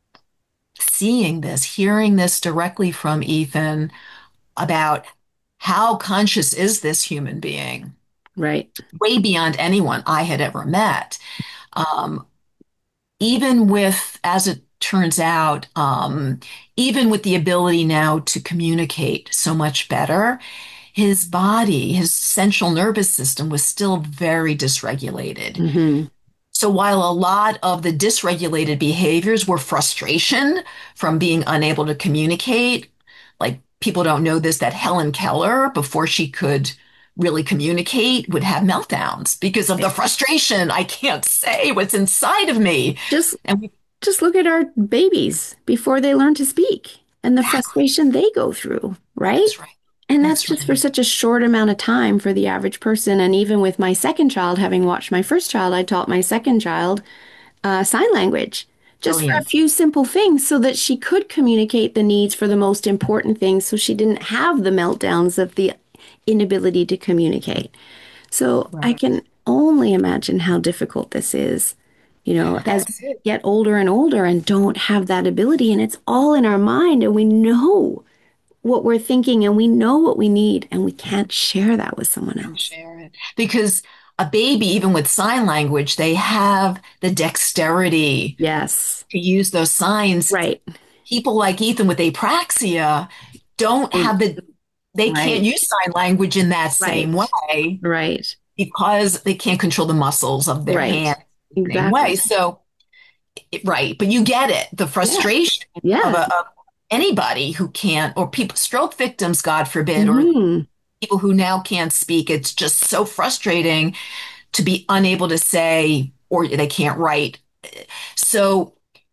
[SPEAKER 2] seeing this, hearing this directly from Ethan about how conscious is this human being,
[SPEAKER 1] Right.
[SPEAKER 2] way beyond anyone I had ever met. Um, even with, as it turns out, um, even with the ability now to communicate so much better, his body, his central nervous system was still very dysregulated.
[SPEAKER 1] Hmm.
[SPEAKER 2] So while a lot of the dysregulated behaviors were frustration from being unable to communicate, like people don't know this, that Helen Keller, before she could really communicate, would have meltdowns because of the frustration. I can't say what's inside of me.
[SPEAKER 1] Just
[SPEAKER 2] And we,
[SPEAKER 1] just look at our babies before they learn to speak and the
[SPEAKER 2] exactly,
[SPEAKER 1] frustration they go through, right?
[SPEAKER 2] that's right.
[SPEAKER 1] And that's
[SPEAKER 2] That's
[SPEAKER 1] just for
[SPEAKER 2] right.
[SPEAKER 1] such a short amount of time for the average person. And even with my second child, having watched my first child, I taught my second child uh, sign language just for a
[SPEAKER 2] Brilliant.
[SPEAKER 1] few simple things so that she could communicate the needs for the most important things so she didn't have the meltdowns of the inability to communicate. So I
[SPEAKER 2] Right.
[SPEAKER 1] can only imagine how difficult this is, you know, as
[SPEAKER 2] That's it.
[SPEAKER 1] we get older and older and don't have that ability. And it's all in our mind, and we know what we're thinking and we know what we need, and we can't share that with someone
[SPEAKER 2] And
[SPEAKER 1] else.
[SPEAKER 2] share it. Because a baby, even with sign language, they have the dexterity
[SPEAKER 1] Yes.
[SPEAKER 2] to use those signs.
[SPEAKER 1] Right.
[SPEAKER 2] People like Ethan with apraxia don't
[SPEAKER 1] They-
[SPEAKER 2] have the, they can't
[SPEAKER 1] Right.
[SPEAKER 2] use sign language in that same
[SPEAKER 1] Right.
[SPEAKER 2] way
[SPEAKER 1] Right.
[SPEAKER 2] because they can't control the muscles of their
[SPEAKER 1] Right.
[SPEAKER 2] hand the same way.
[SPEAKER 1] Exactly.
[SPEAKER 2] So, it- right. But you get it, the
[SPEAKER 1] Yeah.
[SPEAKER 2] frustration of
[SPEAKER 1] Yeah.
[SPEAKER 2] a, of, anybody who can't, or people, stroke victims, God forbid, or
[SPEAKER 1] Hmm.
[SPEAKER 2] people who now can't speak. It's just so frustrating to be unable to say, or they can't write. So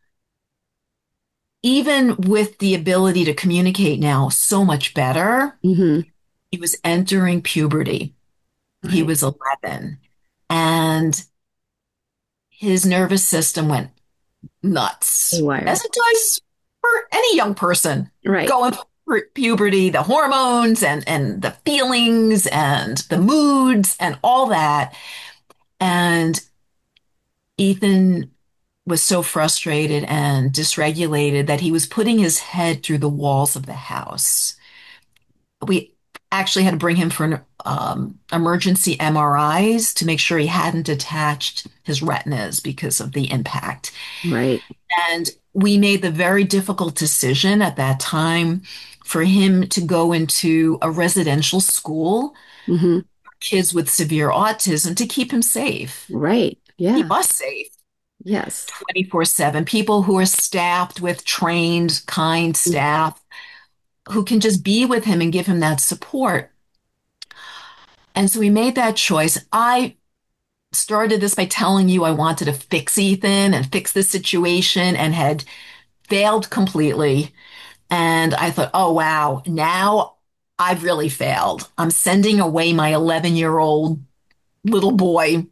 [SPEAKER 2] even with the ability to communicate now so much better,
[SPEAKER 1] Hmm.
[SPEAKER 2] he was entering puberty. He
[SPEAKER 1] Right.
[SPEAKER 2] was eleven, and his nervous system went nuts,
[SPEAKER 1] Haywire.
[SPEAKER 2] as it does for any young person
[SPEAKER 1] Right.
[SPEAKER 2] going through puberty, the hormones and, and the feelings and the moods and all that. And Ethan was so frustrated and dysregulated that he was putting his head through the walls of the house. We actually had to bring him for an um, emergency M R Is to make sure he hadn't attached his retinas because of the impact.
[SPEAKER 1] Right.
[SPEAKER 2] And we made the very difficult decision at that time for him to go into a residential school
[SPEAKER 1] Hmm.
[SPEAKER 2] for kids with severe autism to keep him safe,
[SPEAKER 1] Right.
[SPEAKER 2] keep
[SPEAKER 1] Yeah.
[SPEAKER 2] us safe
[SPEAKER 1] Yes.
[SPEAKER 2] twenty-four seven. People who are staffed with trained, kind staff who can just be with him and give him that support. And so we made that choice. I started this by telling you I wanted to fix Ethan and fix the situation and had failed completely. And I thought, oh, wow, now I've really failed. I'm sending away my eleven year old little boy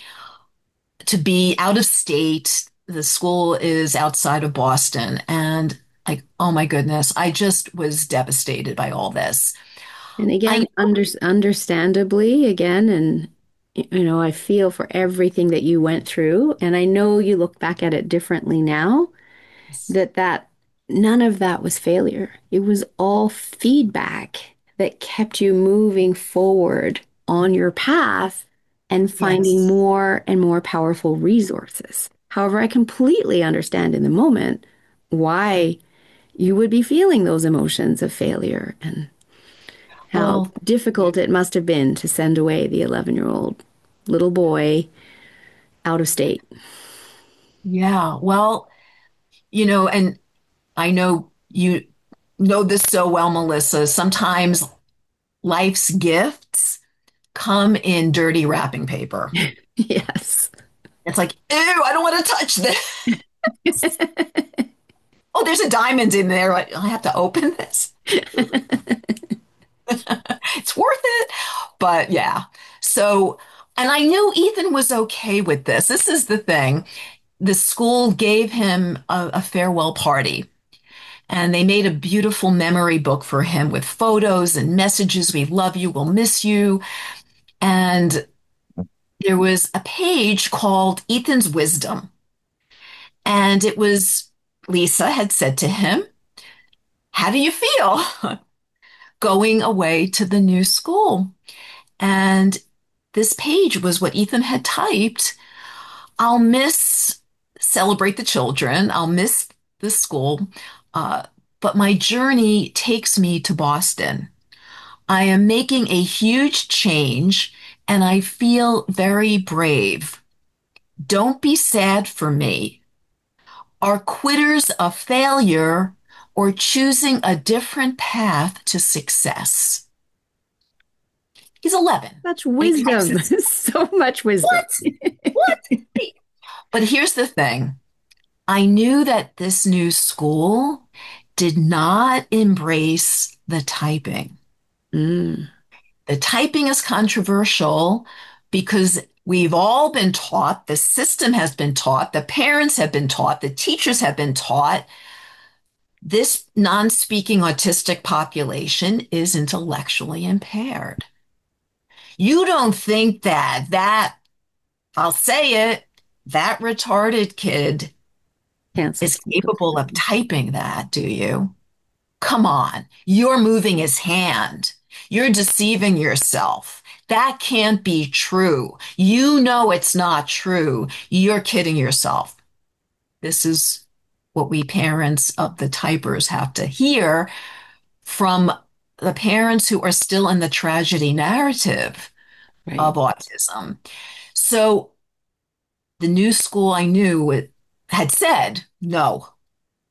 [SPEAKER 2] to be out of state. The school is outside of Boston. And like, oh my goodness, I just was devastated by all this.
[SPEAKER 1] And
[SPEAKER 2] I
[SPEAKER 1] again, under, understandably, again, and you know, I feel for everything that you went through, and I know you look back at it differently now, that that none of that was failure. It was all feedback that kept you moving forward on your path and finding
[SPEAKER 2] yes.
[SPEAKER 1] more and more powerful resources. However, I completely understand in the moment why you would be feeling those emotions of failure and how
[SPEAKER 2] Well,
[SPEAKER 1] difficult it must have been to send away the eleven year old little boy out of state.
[SPEAKER 2] yeah. Well, you know, and I know you know this so well, Melissa. Sometimes life's gifts come in dirty wrapping paper.
[SPEAKER 1] Yes.
[SPEAKER 2] It's like, ew, I don't want to touch this. Oh, there's a diamond in there. I, I have to open this. It's worth it. But yeah. So, and I knew Ethan was okay with this. This is the thing. The school gave him a, a farewell party. And they made a beautiful memory book for him with photos and messages. We love you. We'll miss you. And there was a page called Ethan's Wisdom. And it was Lisa had said to him, how do you feel going away to the new school? And this page was what Ethan had typed. I'll miss celebrate the children. I'll miss the school. Uh, but my journey takes me to Boston. I am making a huge change and I feel very brave. Don't be sad for me. Are quitters a failure or choosing a different path to success? He's eleven.
[SPEAKER 1] Such
[SPEAKER 2] He types
[SPEAKER 1] wisdom,
[SPEAKER 2] this.
[SPEAKER 1] so much wisdom.
[SPEAKER 2] What? What? But here's the thing. I knew that this new school did not embrace the typing.
[SPEAKER 1] Mm,
[SPEAKER 2] The typing is controversial because we've all been taught, the system has been taught, the parents have been taught, the teachers have been taught. This non speaking autistic population is intellectually impaired. You don't think that, that, I'll say it, that retarded kid
[SPEAKER 1] cancel
[SPEAKER 2] is capable of
[SPEAKER 1] something.
[SPEAKER 2] typing that, do you? Come on, you're moving his hand. You're deceiving yourself. That can't be true. You know it's not true. You're kidding yourself. This is what we parents of the typers have to hear from the parents who are still in the tragedy narrative of
[SPEAKER 1] Right.
[SPEAKER 2] autism. So the new school I knew it had said no.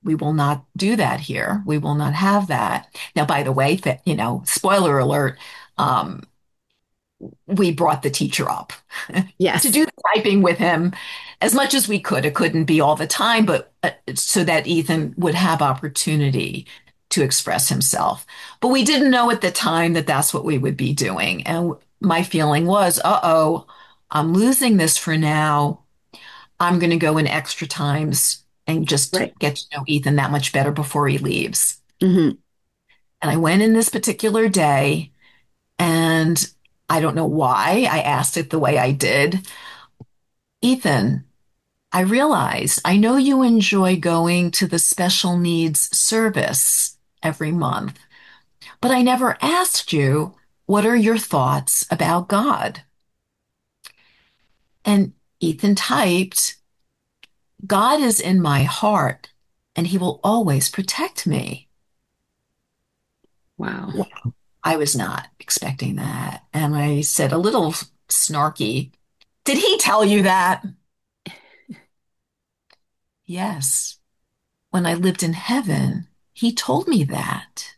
[SPEAKER 2] we will not do that here. We will not have that. Now, by the way, that, you know, spoiler alert, um, we brought the teacher up to
[SPEAKER 1] Yes.
[SPEAKER 2] do the typing with him as much as we could. It couldn't be all the time, but uh, so that Ethan would have opportunity to express himself. But we didn't know at the time that that's what we would be doing. And my feeling was, uh-oh, I'm losing this for now. I'm going to go in extra times and just
[SPEAKER 1] Right.
[SPEAKER 2] get to know Ethan that much better before he leaves.
[SPEAKER 1] Hmm.
[SPEAKER 2] And I went in this particular day, and I don't know why I asked it the way I did. Ethan, I realize I know you enjoy going to the special needs service every month, but I never asked you, what are your thoughts about God? And Ethan typed, God is in my heart and he will always protect me.
[SPEAKER 1] Wow.
[SPEAKER 2] Well, I was not expecting that. And I said a little snarky, did he tell you that? Yes. When I lived in heaven, he told me that.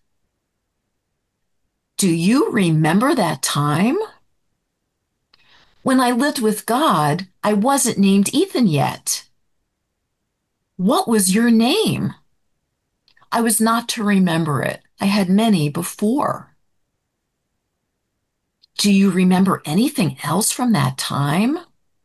[SPEAKER 2] Do you remember that time? When I lived with God, I wasn't named Ethan yet. What was your name? I was not to remember it. I had many before. Do you remember anything else from that time?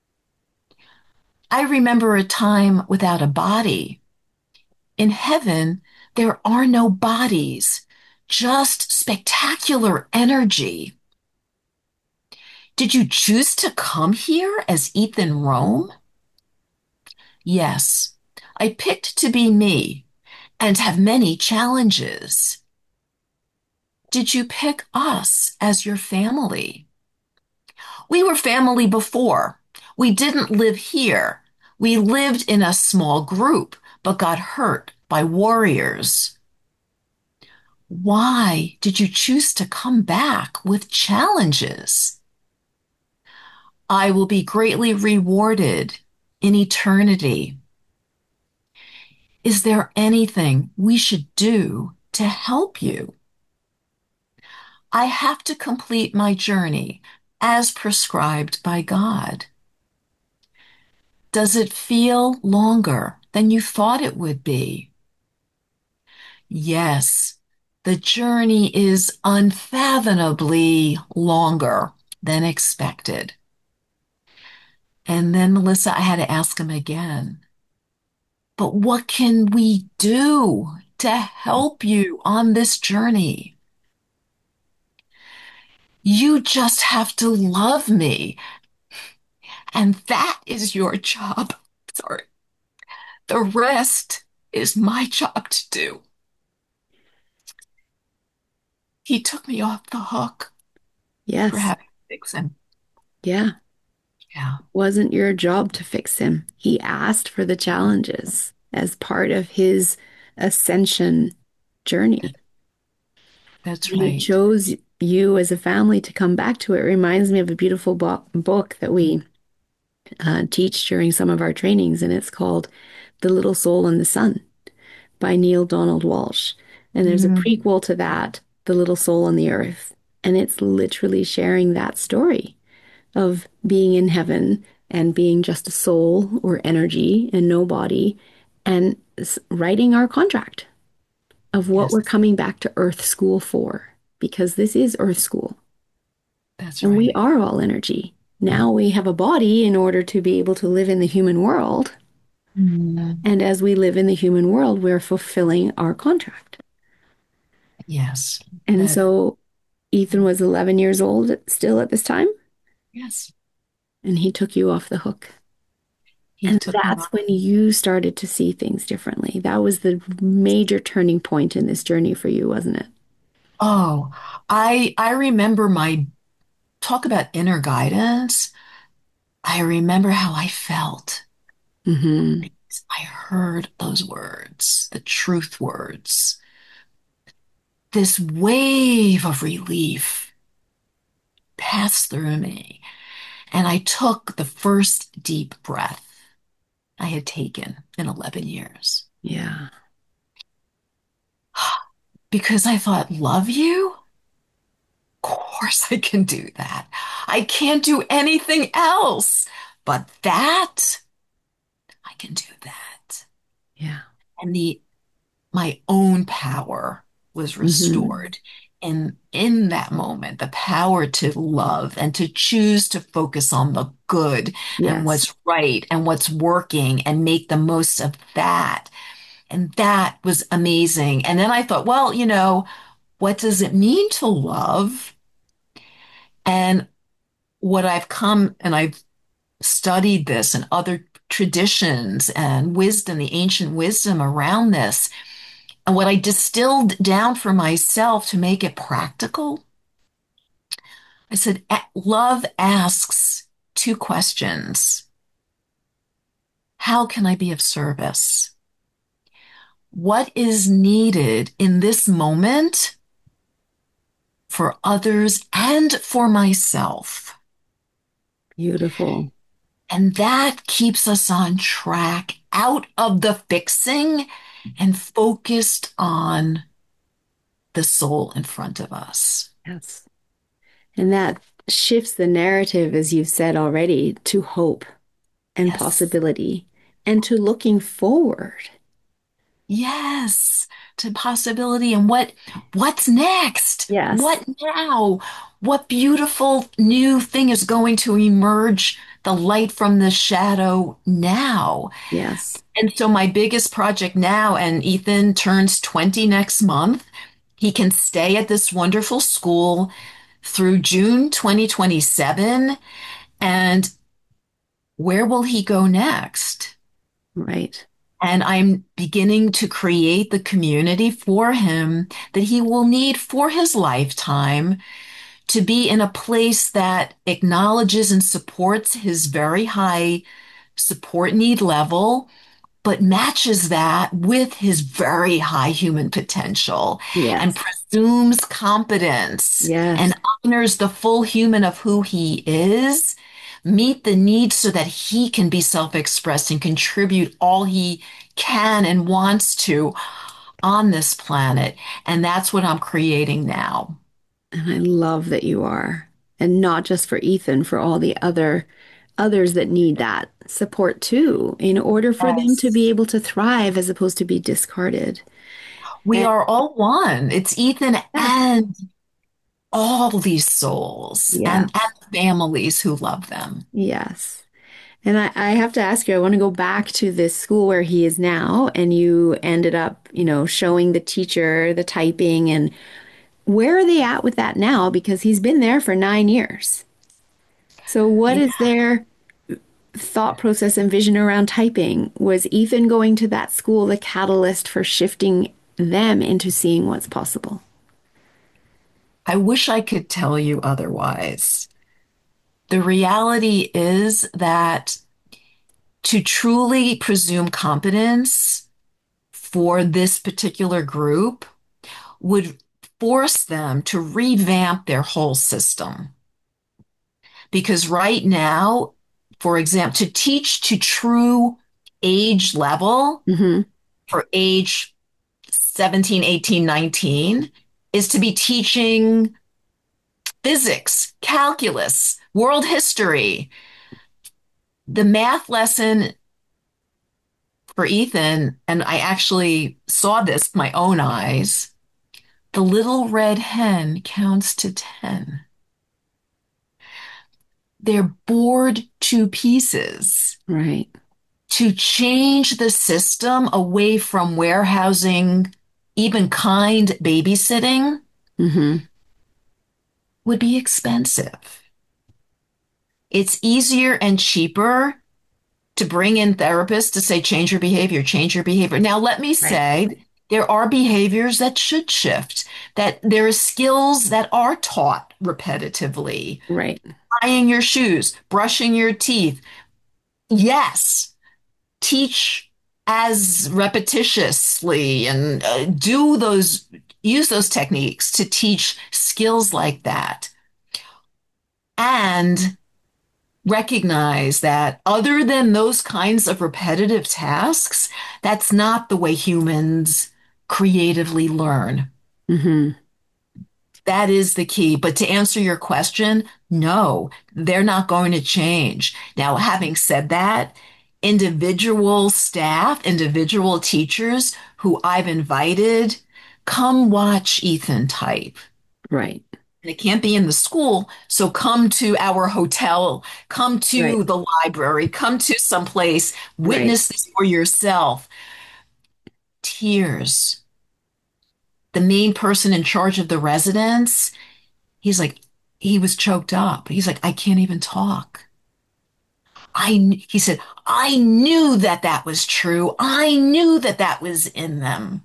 [SPEAKER 2] I remember a time without a body. In heaven, there are no bodies, just spectacular energy. Did you choose to come here as Ethan Rome? Yes, I picked to be me and have many challenges. Did you pick us as your family? We were family before. We didn't live here. We lived in a small group, but got hurt by warriors. Why did you choose to come back with challenges? I will be greatly rewarded in eternity. Is there anything we should do to help you? I have to complete my journey as prescribed by God. Does it feel longer than you thought it would be? Yes, the journey is unfathomably longer than expected. And then, Melissa, I had to ask him again, but what can we do to help you on this journey? You just have to love me. And that is your job. Sorry. The rest is my job to do. He took me off the hook for
[SPEAKER 1] Yes.
[SPEAKER 2] having to fix him.
[SPEAKER 1] Yeah.
[SPEAKER 2] Yeah,
[SPEAKER 1] Wasn't your job to fix him. He asked for the challenges as part of his ascension journey.
[SPEAKER 2] that's
[SPEAKER 1] He
[SPEAKER 2] right.
[SPEAKER 1] chose you as a family to come back to. It reminds me of a beautiful bo book that we uh, teach during some of our trainings, and it's called The Little Soul in the Sun by Neil Donald Walsh. And there's a
[SPEAKER 2] Mm,
[SPEAKER 1] prequel to that, The Little Soul on the Earth. And it's literally sharing that story of being in heaven and being just a soul or energy and no body, and writing our contract of what
[SPEAKER 2] yes,
[SPEAKER 1] we're coming back to Earth School for, because this is Earth School
[SPEAKER 2] that's
[SPEAKER 1] and we
[SPEAKER 2] right.
[SPEAKER 1] are all energy. Now we have a body in order to be able to live in the human world.
[SPEAKER 2] Mm,
[SPEAKER 1] And as we live in the human world, we're fulfilling our contract.
[SPEAKER 2] yes,
[SPEAKER 1] And
[SPEAKER 2] that,
[SPEAKER 1] so Ethan was eleven years old still at this time,
[SPEAKER 2] yes,
[SPEAKER 1] and he took you off the hook.
[SPEAKER 2] he
[SPEAKER 1] And
[SPEAKER 2] took me
[SPEAKER 1] that's
[SPEAKER 2] off.
[SPEAKER 1] when you started to see things differently. That was the major turning point in this journey for you, wasn't it?
[SPEAKER 2] Oh, I I remember my talk about inner guidance. I remember how I felt.
[SPEAKER 1] Hmm.
[SPEAKER 2] I heard those words, the truth words, this wave of relief passed through me. And I took the first deep breath I had taken in eleven years.
[SPEAKER 1] Yeah.
[SPEAKER 2] because I thought, love you? Of course I can do that. I can't do anything else. But that, I can do that.
[SPEAKER 1] Yeah.
[SPEAKER 2] And the my own power was
[SPEAKER 1] Hmm.
[SPEAKER 2] restored. And in that moment, the power to love and to choose to focus on the good and
[SPEAKER 1] Yes.
[SPEAKER 2] what's right and what's working and make the most of that. And that was amazing. And then I thought, well, you know, what does it mean to love? And what I've come and I've studied this and other traditions and wisdom, the ancient wisdom around this. And what I distilled down for myself to make it practical, I said, love asks two questions. How can I be of service? What is needed in this moment for others and for myself?
[SPEAKER 1] Beautiful.
[SPEAKER 2] And that keeps us on track out of the fixing and focused on the soul in front of us.
[SPEAKER 1] Yes. And that shifts the narrative, as you've said already, to hope and
[SPEAKER 2] Yes.
[SPEAKER 1] possibility and to looking forward.
[SPEAKER 2] Yes, to possibility and what what's next?
[SPEAKER 1] Yes.
[SPEAKER 2] What now? What beautiful new thing is going to emerge, the light from the shadow now?
[SPEAKER 1] Yes.
[SPEAKER 2] And so my biggest project now, and Ethan turns twenty next month. He can stay at this wonderful school through June twenty twenty-seven. And where will he go next?
[SPEAKER 1] Right.
[SPEAKER 2] And I'm beginning to create the community for him that he will need for his lifetime to be in a place that acknowledges and supports his very high support need level, but matches that with his very high human potential and
[SPEAKER 1] Yes.
[SPEAKER 2] presumes competence
[SPEAKER 1] Yes.
[SPEAKER 2] and honors the full human of who he is, meet the needs so that he can be self-expressed and contribute all he can and wants to on this planet. And that's what I'm creating now.
[SPEAKER 1] And I love that you are. And not just for Ethan, for all the other others that need that support too, in order for them to
[SPEAKER 2] Yes.
[SPEAKER 1] be able to thrive as opposed to be discarded.
[SPEAKER 2] We
[SPEAKER 1] And
[SPEAKER 2] are all one. It's Ethan
[SPEAKER 1] yeah,
[SPEAKER 2] and all these souls
[SPEAKER 1] yeah,
[SPEAKER 2] and, and families who love them.
[SPEAKER 1] yes. And I, I have to ask you, I want to go back to this school where he is now, and you ended up, you know, showing the teacher the typing, and where are they at with that now? Because he's been there for nine years. So what
[SPEAKER 2] Yeah,
[SPEAKER 1] is their thought process and vision around typing? Was Ethan going to that school the catalyst for shifting them into seeing what's possible?
[SPEAKER 2] I wish I could tell you otherwise. The reality is that to truly presume competence for this particular group would force them to revamp their whole system. Because right now, for example, to teach to true age level
[SPEAKER 1] Hmm.
[SPEAKER 2] for age seventeen, eighteen, nineteen is to be teaching physics, calculus, world history. The math lesson for Ethan, and I actually saw this with my own eyes, the little red hen counts to ten. They're bored to pieces.
[SPEAKER 1] Right.
[SPEAKER 2] To change the system away from warehousing, even kind babysitting,
[SPEAKER 1] Hmm.
[SPEAKER 2] would be expensive. It's easier and cheaper to bring in therapists to say, change your behavior, change your behavior. Now, let me
[SPEAKER 1] Right.
[SPEAKER 2] say, there are behaviors that should shift, that there are skills that are taught repetitively.
[SPEAKER 1] Right.
[SPEAKER 2] Tying your shoes, brushing your teeth. Yes, teach as repetitiously and uh, do those, use those techniques to teach skills like that. And recognize that other than those kinds of repetitive tasks, that's not the way humans creatively learn.
[SPEAKER 1] Hmm.
[SPEAKER 2] That is the key. But to answer your question, no, they're not going to change. Now, having said that, individual staff, individual teachers who I've invited, come watch Ethan type.
[SPEAKER 1] Right.
[SPEAKER 2] And it can't be in the school. So come to our hotel, come
[SPEAKER 1] Right.
[SPEAKER 2] to the library, come to some place,
[SPEAKER 1] Right.
[SPEAKER 2] witness this for yourself. Tears. The main person in charge of the residence, he's like, he was choked up. He's like, I can't even talk. I, kn- he said, I knew that that was true. I knew that that was in them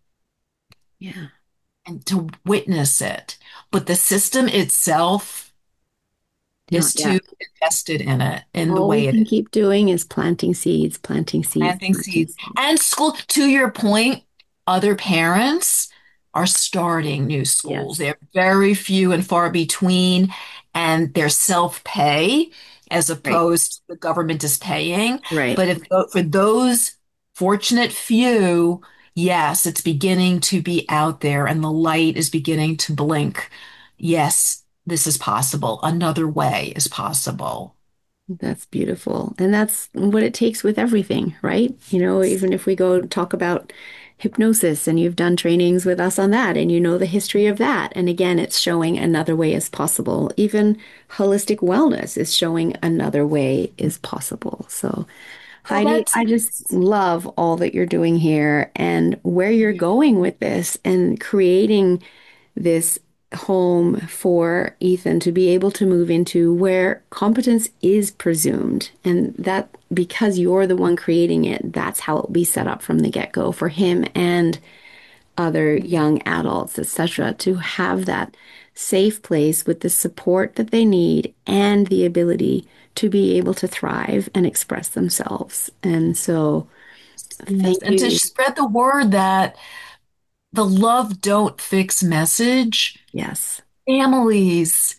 [SPEAKER 1] Yeah.
[SPEAKER 2] and to witness it. But the system itself
[SPEAKER 1] Not
[SPEAKER 2] is too
[SPEAKER 1] yet.
[SPEAKER 2] invested in it, in the
[SPEAKER 1] All we
[SPEAKER 2] way it
[SPEAKER 1] can
[SPEAKER 2] is.
[SPEAKER 1] keep doing is planting seeds, planting seeds,
[SPEAKER 2] Planting
[SPEAKER 1] planting
[SPEAKER 2] seeds
[SPEAKER 1] seeds.
[SPEAKER 2] and school. To your point, other parents are starting new schools.
[SPEAKER 1] Yes.
[SPEAKER 2] They're very few and far between, and they're self-pay as
[SPEAKER 1] Right.
[SPEAKER 2] opposed to the government is paying.
[SPEAKER 1] Right.
[SPEAKER 2] But if for those fortunate few, yes, it's beginning to be out there and the light is beginning to blink. Yes, this is possible. Another way is possible.
[SPEAKER 1] That's beautiful. And that's what it takes with everything, right? You know, even if we go talk about hypnosis and you've done trainings with us on that and you know the history of that. And again, it's showing another way is possible. Even holistic wellness is showing another way is possible. So,
[SPEAKER 2] Well,
[SPEAKER 1] Heidi,
[SPEAKER 2] that's
[SPEAKER 1] I just love all that you're doing here and where you're going with this and creating this home for Ethan to be able to move into where competence is presumed. And that because you're the one creating it, that's how it'll be set up from the get-go for him and other young adults, et cetera, to have that safe place with the support that they need and the ability to be able to thrive and express themselves. And so,
[SPEAKER 2] yes,
[SPEAKER 1] thank
[SPEAKER 2] and to
[SPEAKER 1] you.
[SPEAKER 2] spread the word that the love don't fix message,
[SPEAKER 1] Yes,
[SPEAKER 2] families,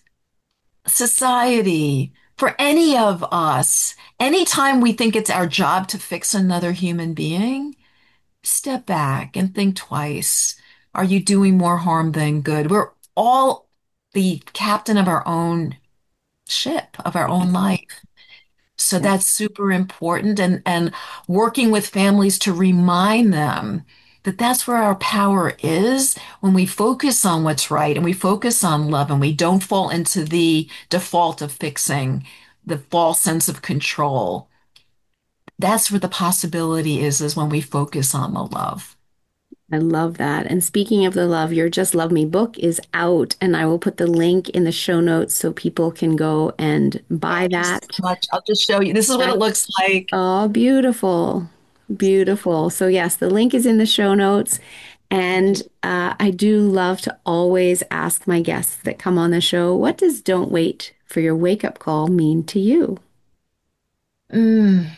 [SPEAKER 2] society, for any of us, anytime we think it's our job to fix another human being, step back and think twice. Are you doing more harm than good? We're all the captain of our own ship, of our own life. So
[SPEAKER 1] yes,
[SPEAKER 2] that's super important and and working with families to remind them that that's where our power is when we focus on what's right and we focus on love and we don't fall into the default of fixing, the false sense of control. That's where the possibility is, is when we focus on the love.
[SPEAKER 1] I love that. And speaking of the love, your Just Love Me book is out, and I will put the link in the show notes so people can go and buy
[SPEAKER 2] Thank you so
[SPEAKER 1] that.
[SPEAKER 2] much. I'll just show you. This is what it
[SPEAKER 1] That's
[SPEAKER 2] looks like.
[SPEAKER 1] oh, beautiful. Beautiful. So, yes, the link is in the show notes. And uh, I do love to always ask my guests that come on the show, what does "don't wait for your wake up call" mean to you?
[SPEAKER 2] Mm,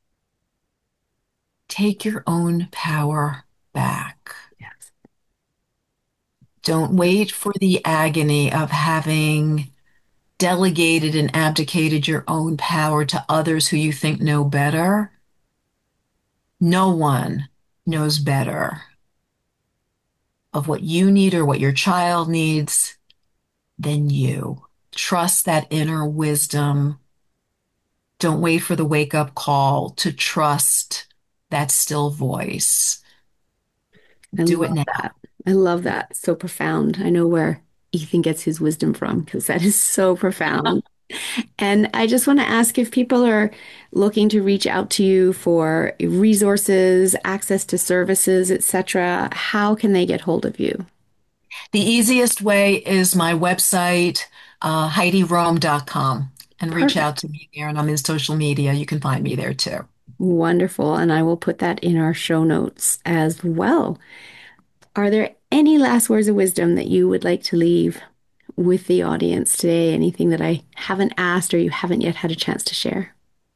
[SPEAKER 2] take your own power back.
[SPEAKER 1] Yes.
[SPEAKER 2] Don't wait for the agony of having delegated and abdicated your own power to others who you think know better. No one knows better of what you need or what your child needs than you. Trust that inner wisdom. Don't wait for the wake up call to trust that still voice.
[SPEAKER 1] I
[SPEAKER 2] Do it
[SPEAKER 1] love
[SPEAKER 2] now.
[SPEAKER 1] that. I love that. So profound. I know where Ethan gets his wisdom from because that is so profound. And I just want to ask if people are looking to reach out to you for resources, access to services, et cetera, how can they get hold of you?
[SPEAKER 2] The easiest way is my website, uh, heidi rome dot com, and reach
[SPEAKER 1] Perfect.
[SPEAKER 2] out to me there. And I'm in social media. You can find me there too.
[SPEAKER 1] Wonderful. And I will put that in our show notes as well. Are there any last words of wisdom that you would like to leave with the audience today? Anything that I haven't asked or you haven't yet had a chance to share?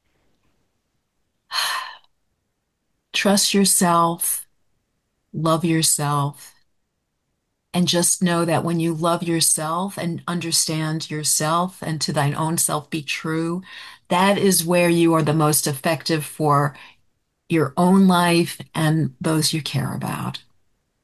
[SPEAKER 2] Trust yourself, love yourself, and just know that when you love yourself and understand yourself and to thine own self be true, that is where you are the most effective for your own life and those you care about.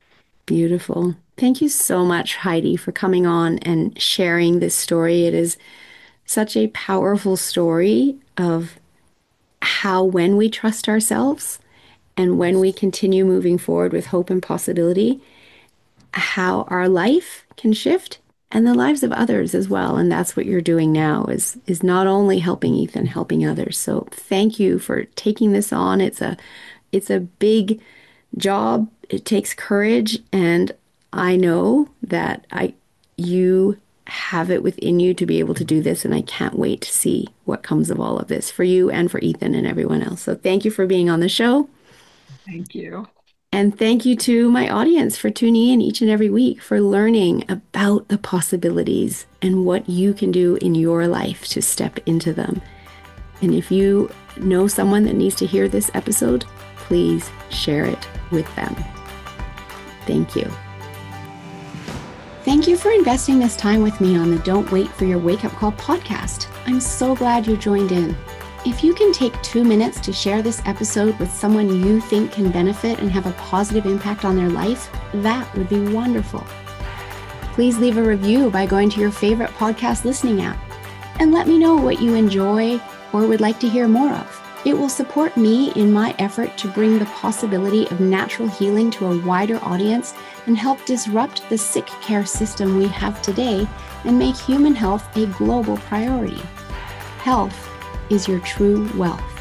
[SPEAKER 1] Beautiful. Thank you so much, Heidi, for coming on and sharing this story. It is such a powerful story of how, when we trust ourselves and when we continue moving forward with hope and possibility, how our life can shift and the lives of others as well. And that's what you're doing now is is not only helping Ethan, helping others. So thank you for taking this on. It's a it's a big job. It takes courage, and I know that I you have it within you to be able to do this, and I can't wait to see what comes of all of this for you and for Ethan and everyone else. So thank you for being on the show.
[SPEAKER 2] Thank you.
[SPEAKER 1] And thank you to my audience for tuning in each and every week, for learning about the possibilities and what you can do in your life to step into them. And if you know someone that needs to hear this episode, please share it with them. Thank you. Thank you for investing this time with me on the Don't Wait for Your Wake Up Call podcast. I'm so glad you joined in. If you can take two minutes to share this episode with someone you think can benefit and have a positive impact on their life, that would be wonderful. Please leave a review by going to your favorite podcast listening app and let me know what you enjoy or would like to hear more of. It will support me in my effort to bring the possibility of natural healing to a wider audience and help disrupt the sick care system we have today and make human health a global priority. Health is your true wealth.